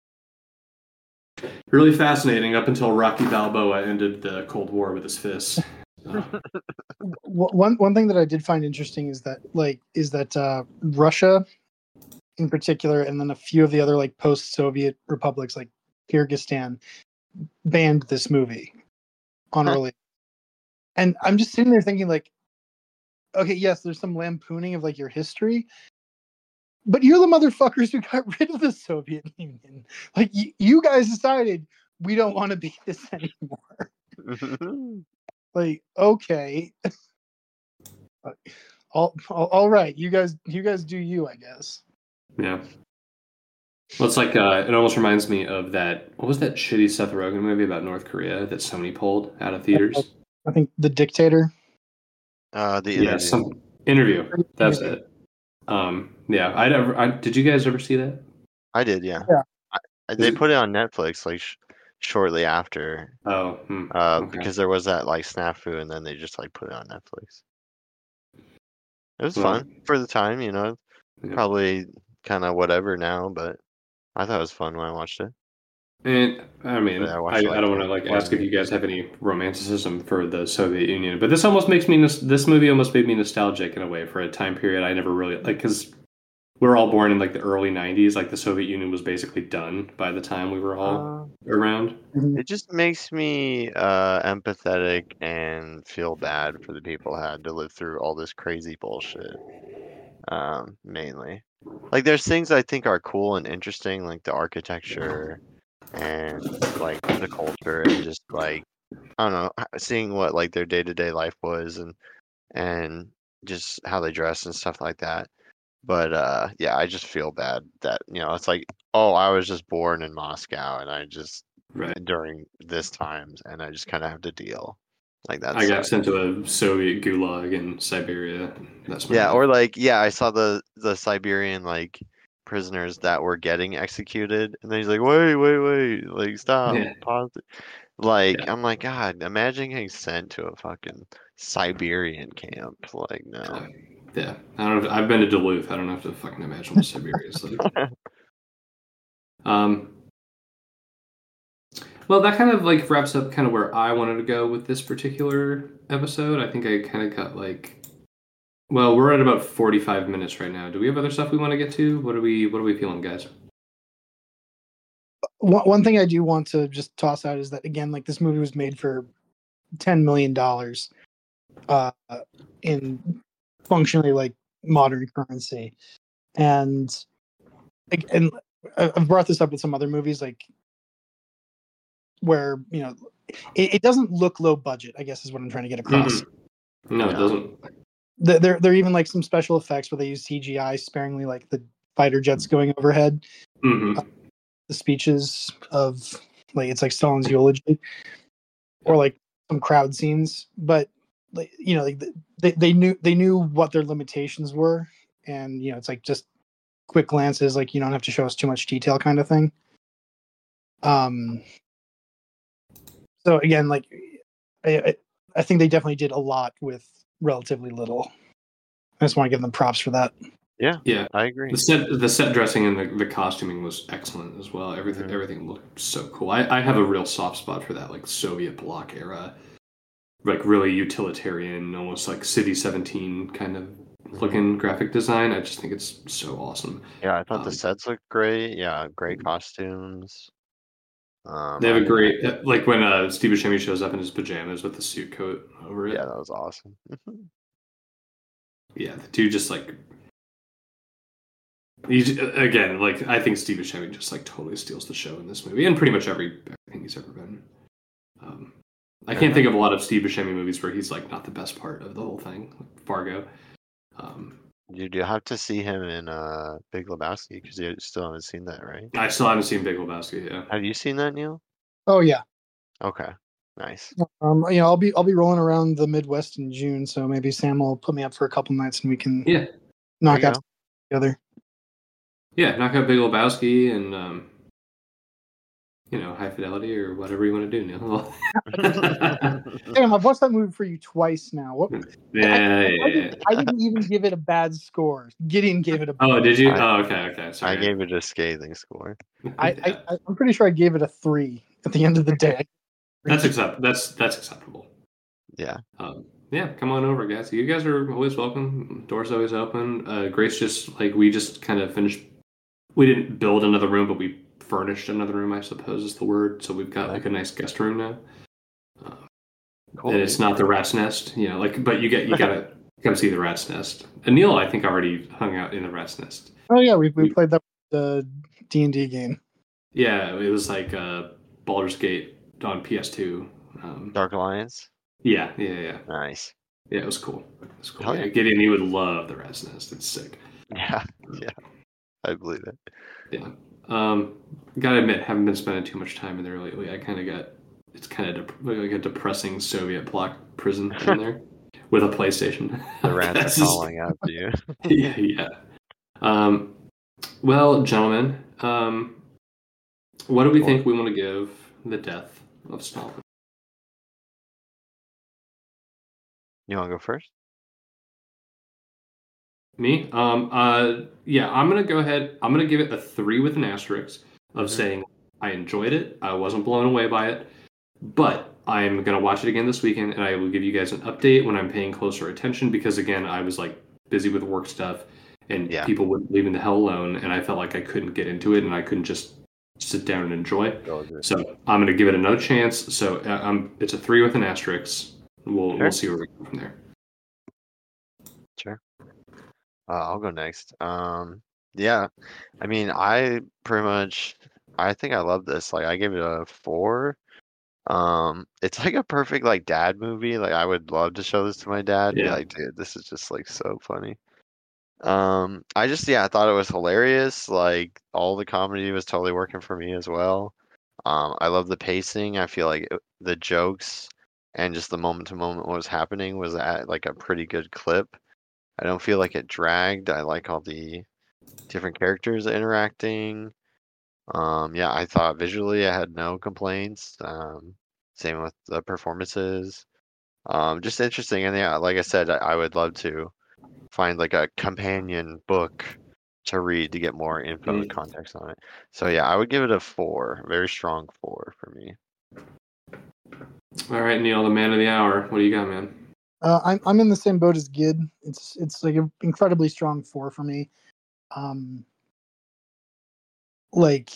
really fascinating up until Rocky Balboa ended the Cold War with his fists. Uh, One one thing that I did find interesting is that like is that uh, Russia, in particular, and then a few of the other like post-Soviet republics like Kyrgyzstan, banned this movie on early. And I'm just sitting there thinking like, okay, yes, there's some lampooning of like your history, but you're the motherfuckers who got rid of the Soviet Union. Like y- you guys decided we don't want to be this anymore. Like, okay. all, all all right, you guys you guys do you, I guess. yeah. Well, it's like uh, it almost reminds me of that. What was that shitty Seth Rogen movie about North Korea that Sony pulled out of theaters? I think The Dictator. Uh, the Yeah, interview. some interview. That's Interview. it. Um, yeah, I'd ever. I, did you guys ever see that? I did, yeah. Yeah. I, they it- put it on Netflix like sh- shortly after, Oh, hmm, uh, okay. because there was that like snafu, and then they just like put it on Netflix. It was Well, fun for the time, you know. yeah. Probably kind of whatever now, but I thought it was fun when I watched it. And I mean, But I I, watched it, I like, don't want to like twenty ask if you years guys have any romanticism for the Soviet Union, but this almost makes me nos- this movie almost made me nostalgic in a way for a time period I never really like because we were all born in like the early nineties. Like the Soviet Union was basically done by the time we were all Uh, around. It just makes me uh, empathetic and feel bad for the people who had to live through all this crazy bullshit. Um, mainly, like there's things I think are cool and interesting, like the architecture and like the culture, and just like I don't know, h- seeing what like their day to day life was, and and just how they dress and stuff like that. But uh, yeah, I just feel bad that you know it's like, oh, I was just born in Moscow, and I just Right. during this times, and I just kind of have to deal. Like that I got sucks. sent to a Soviet gulag in Siberia. That's my Yeah, life. or like yeah, I saw the the Siberian like prisoners that were getting executed, and then he's like, wait, wait, wait, like stop, Yeah. pause. it." Like, Yeah. I'm like, God, imagine getting sent to a fucking Siberian camp. Like, no. Yeah, I don't. Know if, I've been to Duluth. I don't have to fucking imagine what Siberia is like. Um. Well, that kind of like wraps up kind of where I wanted to go with this particular episode. I think I kind of got like, well, we're at about forty-five minutes right now. Do we have other stuff we want to get to? What are we What are we feeling, guys? One, one thing I do want to just toss out is that again, like this movie was made for ten million dollars, uh, in functionally like modern currency, and like, and I- I've brought this up with some other movies, like where you know it, it doesn't look low budget. I guess is what I'm trying to get across. Mm-mm. No, it Yeah. doesn't. There, there, there are even like some special effects where they use C G I sparingly, like the fighter jets going overhead, hmm the speeches of like it's like Stalin's eulogy, or like some crowd scenes. But like you know, like they they knew they knew what their limitations were, and you know, it's like just quick glances, like you don't have to show us too much detail, kind of thing. Um. So again, like I, I, I think they definitely did a lot with relatively little. I just want to give them props for that. Yeah, Yeah, I agree. the set the set dressing and the, the costuming was excellent as well. Everything Mhm. everything looked so cool. I, I have a real soft spot for that, like Soviet bloc era, like really utilitarian, almost like City seventeen kind of looking graphic design. I just think it's so awesome. Yeah, I thought the Um, sets looked great. Yeah, great costumes. Um, They have I a didn't. great like when uh, Steve Buscemi shows up in his pajamas with the suit coat over it. Yeah, that was awesome. Yeah, the dude just like he's again like I think Steve Buscemi just like totally steals the show in this movie and pretty much every everything he's ever been. Um, I can't Yeah. think of a lot of Steve Buscemi movies where he's like not the best part of the whole thing. Like Fargo. Um, You do have to see him in uh Big Lebowski because you still haven't seen that, right? I still haven't seen Big Lebowski. Yeah. Have you seen that, Neil? Oh yeah. Okay, nice. Um, you know, I'll be I'll be rolling around the Midwest in June, so maybe Sam will put me up for a couple nights and we can Yeah. knock There you out together. Yeah. Knock out Big Lebowski and um, you know High Fidelity or whatever you want to do, Neil. Damn, I've watched that movie for you twice now. What? yeah, I, yeah, I, yeah. didn't, I didn't even give it a bad score. Gideon gave it a. Oh, did you? I- oh, okay, okay. Sorry. I gave it a scathing score. I, Yeah. I, I'm pretty sure I gave it a three at the end of the day. That's accept. That's that's acceptable. Yeah. Um, yeah, come on over, guys. You guys are always welcome. Doors always open. Uh, Grace just like we just kind of finished. We didn't build another room, but we furnished another room. I suppose is the word. So we've got like a nice guest room now. Uh, Cool. and it's not the rat's nest, you know. Like, but you get you gotta come see the rat's nest. And Neil, I think, already hung out in the rat's nest. Oh yeah, we we played that the D and D game. Yeah, it was like uh, Baldur's Gate on P S two. Um, Dark Alliance. yeah, yeah, yeah. Nice. Yeah, it was cool. It was cool. Hell Yeah, yeah. Gideon, you would love the rat's nest. It's sick. Yeah. Yeah. I believe it. Yeah. Um, gotta admit, haven't been spending too much time in there lately. I kind of got it's kind of dep- like a depressing Soviet bloc prison in there with a PlayStation. The rats That's are just- calling after you. yeah, yeah. Um, well, gentlemen, um, what do we Cool. think we want to give the death of Stalin? You want to go first? Me? Um, uh, yeah, I'm gonna go ahead. I'm gonna give it a three with an asterisk of Mhm. saying I enjoyed it. I wasn't blown away by it, but I'm gonna watch it again this weekend, and I will give you guys an update when I'm paying closer attention. Because again, I was like busy with work stuff, and Yeah. people wouldn't leave me the hell alone, and I felt like I couldn't get into it, and I couldn't just sit down and enjoy. Go with it. So I'm gonna give it another chance. So uh, um, it's a three with an asterisk. We'll Sure. we'll see where we go from there. Sure. Uh, I'll go next. Um, yeah, I mean, I pretty much, I think I love this. Like, I gave it a four. Um, it's like a perfect like dad movie. Like, I would love to show this to my dad. Be Yeah. like, dude, this is just like so funny. Um, I just yeah, I thought it was hilarious. Like, all the comedy was totally working for me as well. Um, I love the pacing. I feel like it, the jokes and just the moment to moment what was happening was at like a pretty good clip. I don't feel like it dragged. I like all the different characters interacting. Um, yeah, I thought visually I had no complaints. Um, Same with the performances. Um, just interesting, and yeah, like I said, I, I would love to find like a companion book to read to get more info and Mm. context on it. So yeah, I would give it a four, very strong four for me. All right, Neil, the man of the hour. What do you got, man? Uh, I'm I'm in the same boat as Gid. It's it's like an incredibly strong four for me. Um, like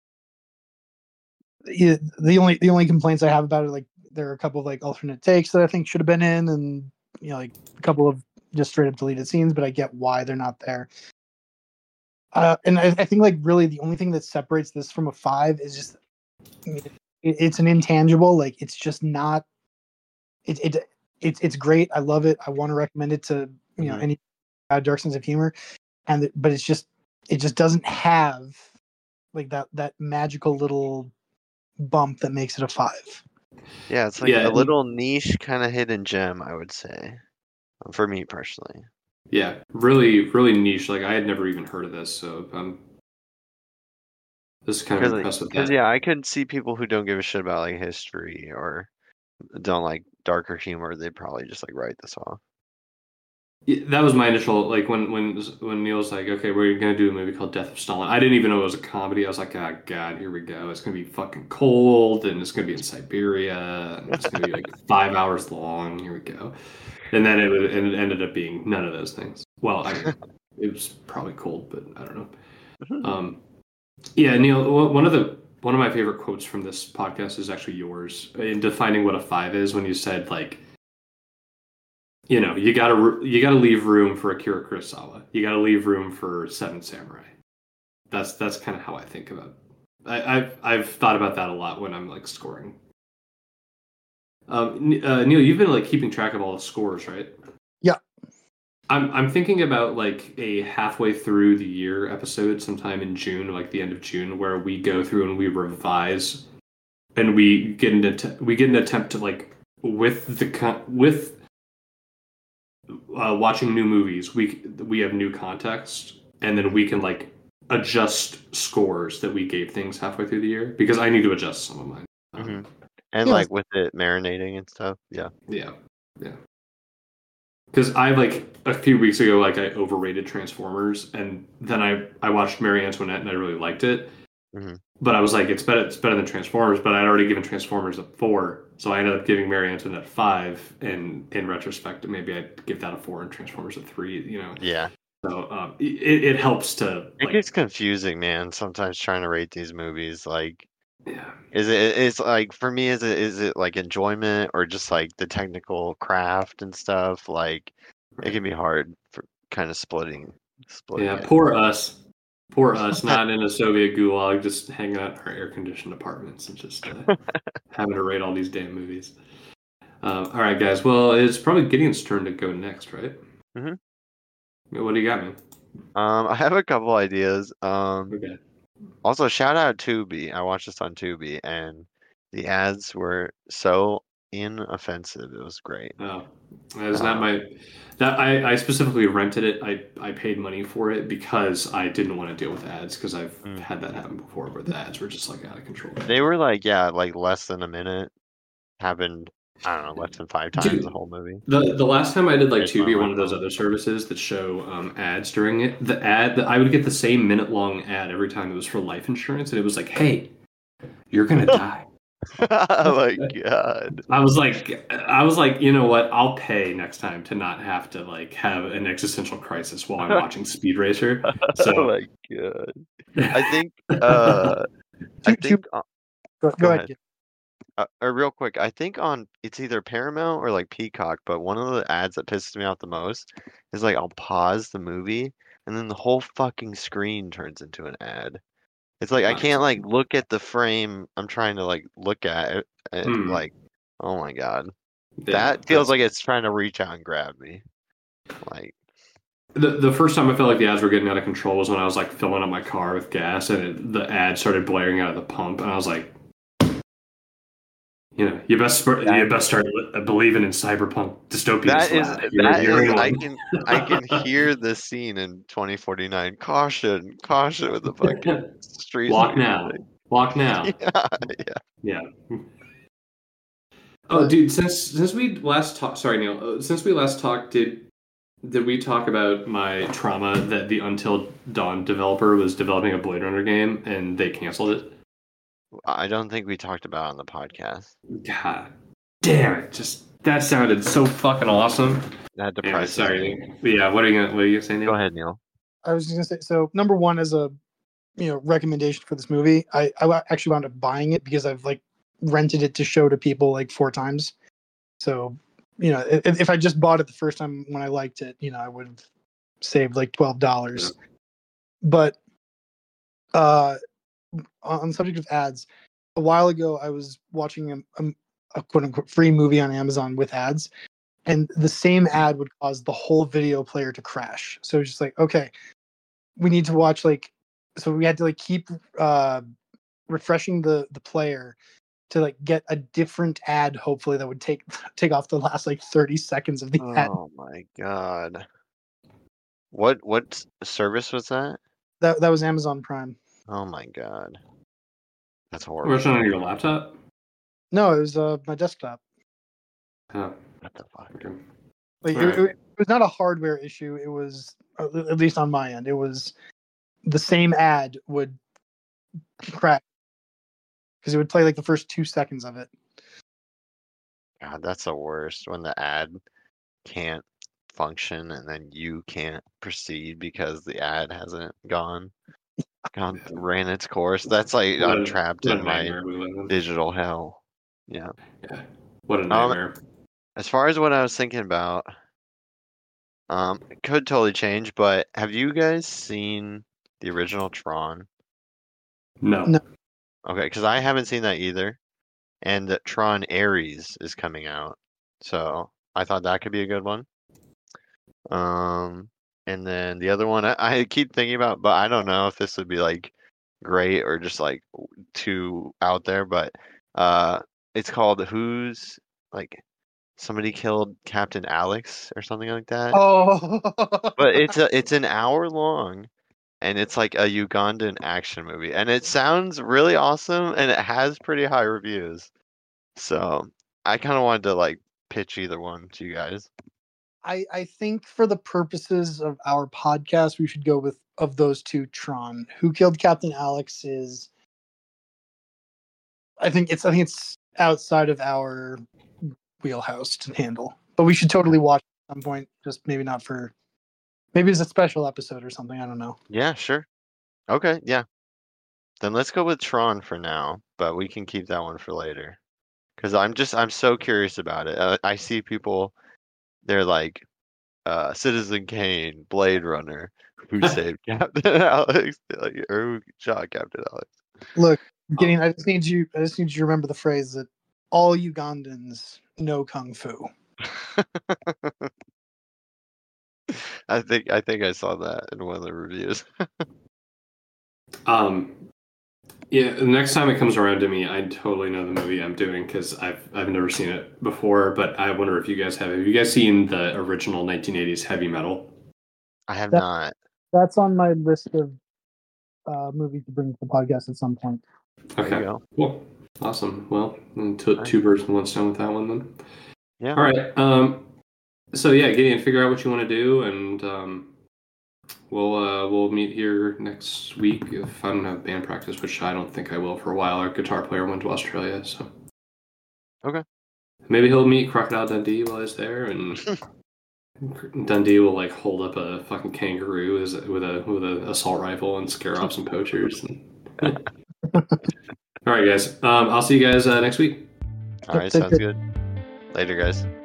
yeah, the only the only complaints I have about it, like there are a couple of like alternate takes that I think should have been in, and you know like a couple of just straight up deleted scenes, but I get why they're not there. Uh, and I, I think like really the only thing that separates this from a five is just I mean, it, it's an intangible. Like it's just not. It it it's it's great. I love it. I want to recommend it to you know Mhm. any uh, dark sense of humor, and it- but it's just it just doesn't have like that that magical little bump that makes it a five. Yeah, it's like Yeah, a and- little niche kind of hidden gem, I would say, for me personally. Yeah, really, really niche. Like I had never even heard of this, so I'm just kind of Because, impressed with because that. yeah, I could see people who don't give a shit about like history or don't like darker humor. They'd probably just like write this off. Yeah, that was my initial like when when when Neil's like, okay, we're gonna do a movie called Death of Stalin. I didn't even know it was a comedy. I was like, ah, God, here we go. It's gonna be fucking cold, and it's gonna be in Siberia, and it's gonna be like five hours long. Here we go. And then it, was, and it ended up being none of those things. Well, I mean, it was probably cold, but I don't know. Um, yeah, Neil, one of the one of my favorite quotes from this podcast is actually yours in defining what a five is. When you said like, you know, you gotta you gotta leave room for Akira Kurosawa. You gotta leave room for Seven Samurai. That's that's kind of how I think about it. I, I've I've thought about that a lot when I'm like scoring. Um, uh, Neil, you've been like keeping track of all the scores, right? Yeah. I'm I'm thinking about like a halfway through the year episode, sometime in June, like the end of June, where we go through and we revise, and we get an att- we get an attempt to like with the con- with uh, watching new movies, we we have new context, and then we can like adjust scores that we gave things halfway through the year because I need to adjust some of mine. Um, Mhm. And Yeah. like with it marinating and stuff. Yeah. Yeah, yeah. Because I like a few weeks ago, like I overrated Transformers, and then I I watched Marie Antoinette and I really liked it. hmm But I was like, it's better it's better than Transformers. But I'd already given Transformers a four, so I ended up giving Marie Antoinette five. And in retrospect, maybe I'd give that a four and Transformers a three. You know, Yeah. so um, it it helps to It like gets confusing, man. Sometimes trying to rate these movies, like, yeah. is it? It's like for me, is it? Is it like enjoyment or just like the technical craft and stuff? Like, it can be hard for kind of splitting, splitting Yeah, it. poor us. Poor us, not in a Soviet gulag, just hanging out in our air-conditioned apartments and just uh, having to rate all these damn movies. Um, all right, guys. Well, it's probably Gideon's turn to go next, right? hmm What do you got, man? Um, I have a couple ideas. Um, Okay. also shout out Tubi. I watched this on Tubi, and the ads were so inoffensive. It was great. Oh, that's not Uh, my. That I, I specifically rented it. I, I paid money for it because I didn't want to deal with ads because I've mm. had that happen before where the ads were just like out of control. They were like, yeah, like less than a minute. Happened, I don't know, less than five times Dude, the whole movie. The the last time I did like Based on Tubi or my one of those phone. other services that show um, ads during it, the ad that I would get the same minute long ad every time it was for life insurance, and it was like, "Hey, you're gonna die." Oh my god. I was like, I was like, you know what? I'll pay next time to not have to like have an existential crisis while I'm watching Speed Racer. Oh So my god. I think uh I Two, two, think uh, go, go go ahead. ahead. Gid. Uh, uh, real quick, I think on it's either Paramount or like Peacock, but one of the ads that pisses me off the most is like I'll pause the movie and then the whole fucking screen turns into an ad. It's like I can't like look at the frame I'm trying to like look at it, and, Hmm. like, oh my god. yeah, That feels that's- like it's trying to reach out and grab me. Like, the the first time I felt like the ads were getting out of control was when I was like filling up my car with gas, and it, the ad started blaring out of the pump, and I was like, you know, you best sp- you best start believing in cyberpunk dystopias. that is lad. You're, that you're is in I one. can I can hear the scene in twenty forty-nine. Caution, caution with the fucking street Walk sweeper now. thing. Walk now. Yeah, yeah. Yeah. Oh, dude, since since we last talked, sorry, Neil. uh, Since we last talked, did did we talk about my trauma that the Until Dawn developer was developing a Blade Runner game and they canceled it? I don't think we talked about it on the podcast. God damn it! Just that sounded so fucking awesome. That Yeah, depresses me. sorry. But yeah, what are you gonna what are you gonna say, Neil? Go ahead, Neil. I was just gonna say, so number one as a you know recommendation for this movie, I I wa- actually wound up buying it because I've like rented it to show to people like four times. So you know, if, if I just bought it the first time when I liked it, you know, I would have saved like twelve dollars. Yeah. But uh, on the subject of ads, a while ago I was watching a, a, a quote unquote free movie on Amazon with ads, and the same ad would cause the whole video player to crash. So it's just like, okay, we need to watch like, so we had to like keep uh, refreshing the the player to like get a different ad, hopefully that would take take off the last like thirty seconds of the ad. Oh my god. What what s- service was that? That that was Amazon Prime. Oh my god. That's Watch horrible. it on your laptop? No, it was uh, my desktop. Oh, What the fuck? okay. Like Right. it, it, it was not a hardware issue. It was uh, at least on my end. It was the same ad would crash because it would play like the first two seconds of it. God, that's the worst when the ad can't function and then you can't proceed because the ad hasn't gone gone Yeah. ran its course. That's like What I'm a- trapped what a in my nightmare we live in. digital hell. Yeah. Yeah. What a Um, nightmare. As far as what I was thinking about, um, it could totally change, but have you guys seen the original Tron? No. No. Okay, because I haven't seen that either. And that Tron Ares is coming out. So I thought that could be a good one. Um, and then the other one I, I keep thinking about, but I don't know if this would be like great or just like too out there, but uh it's called Who's like somebody killed Captain Alex or something like that. Oh, But it's a it's an hour long and it's like a Ugandan action movie and it sounds really awesome and it has pretty high reviews. So I kind of wanted to like pitch either one to you guys. I I think for the purposes of our podcast, we should go with of those two Tron. Who Killed Captain Alex is, I think it's I think it's outside of our wheelhouse to handle, but we should totally watch it at some point. Just maybe not for, maybe it's a special episode or something. I don't know. Yeah, sure. Okay, yeah. Then let's go with Tron for now, but we can keep that one for later. Because I'm just I'm so curious about it. Uh, I see people, they're like, uh, Citizen Kane, Blade Runner, who saved Captain Alex, like, or who shot Captain Alex. Look, Gideon, I just need you. I just need you to remember the phrase that all Ugandans know kung fu. I think I think I saw that in one of the reviews. Um, yeah. The next time it comes around to me, I totally know the movie I'm doing because I've I've never seen it before. But I wonder if you guys have. Have you guys seen the original nineteen eighties Heavy Metal? I have That- not. That's on my list of uh, movies to bring to the podcast at some point. There Okay. you go. Cool. Awesome. Well, two, two birds with one stone with that one then. Yeah. All right. Um. So yeah, Gideon, figure out what you want to do, and um, we'll uh, we'll meet here next week if I don't have band practice, which I don't think I will for a while. Our guitar player went to Australia, so Okay. maybe he'll meet Crocodile Dundee while he's there, and Dundee will like hold up a fucking kangaroo as, with a with an assault rifle and scare off some poachers. And... All right, guys. Um, I'll see you guys uh, next week. All right, Take sounds care. good. Later, guys.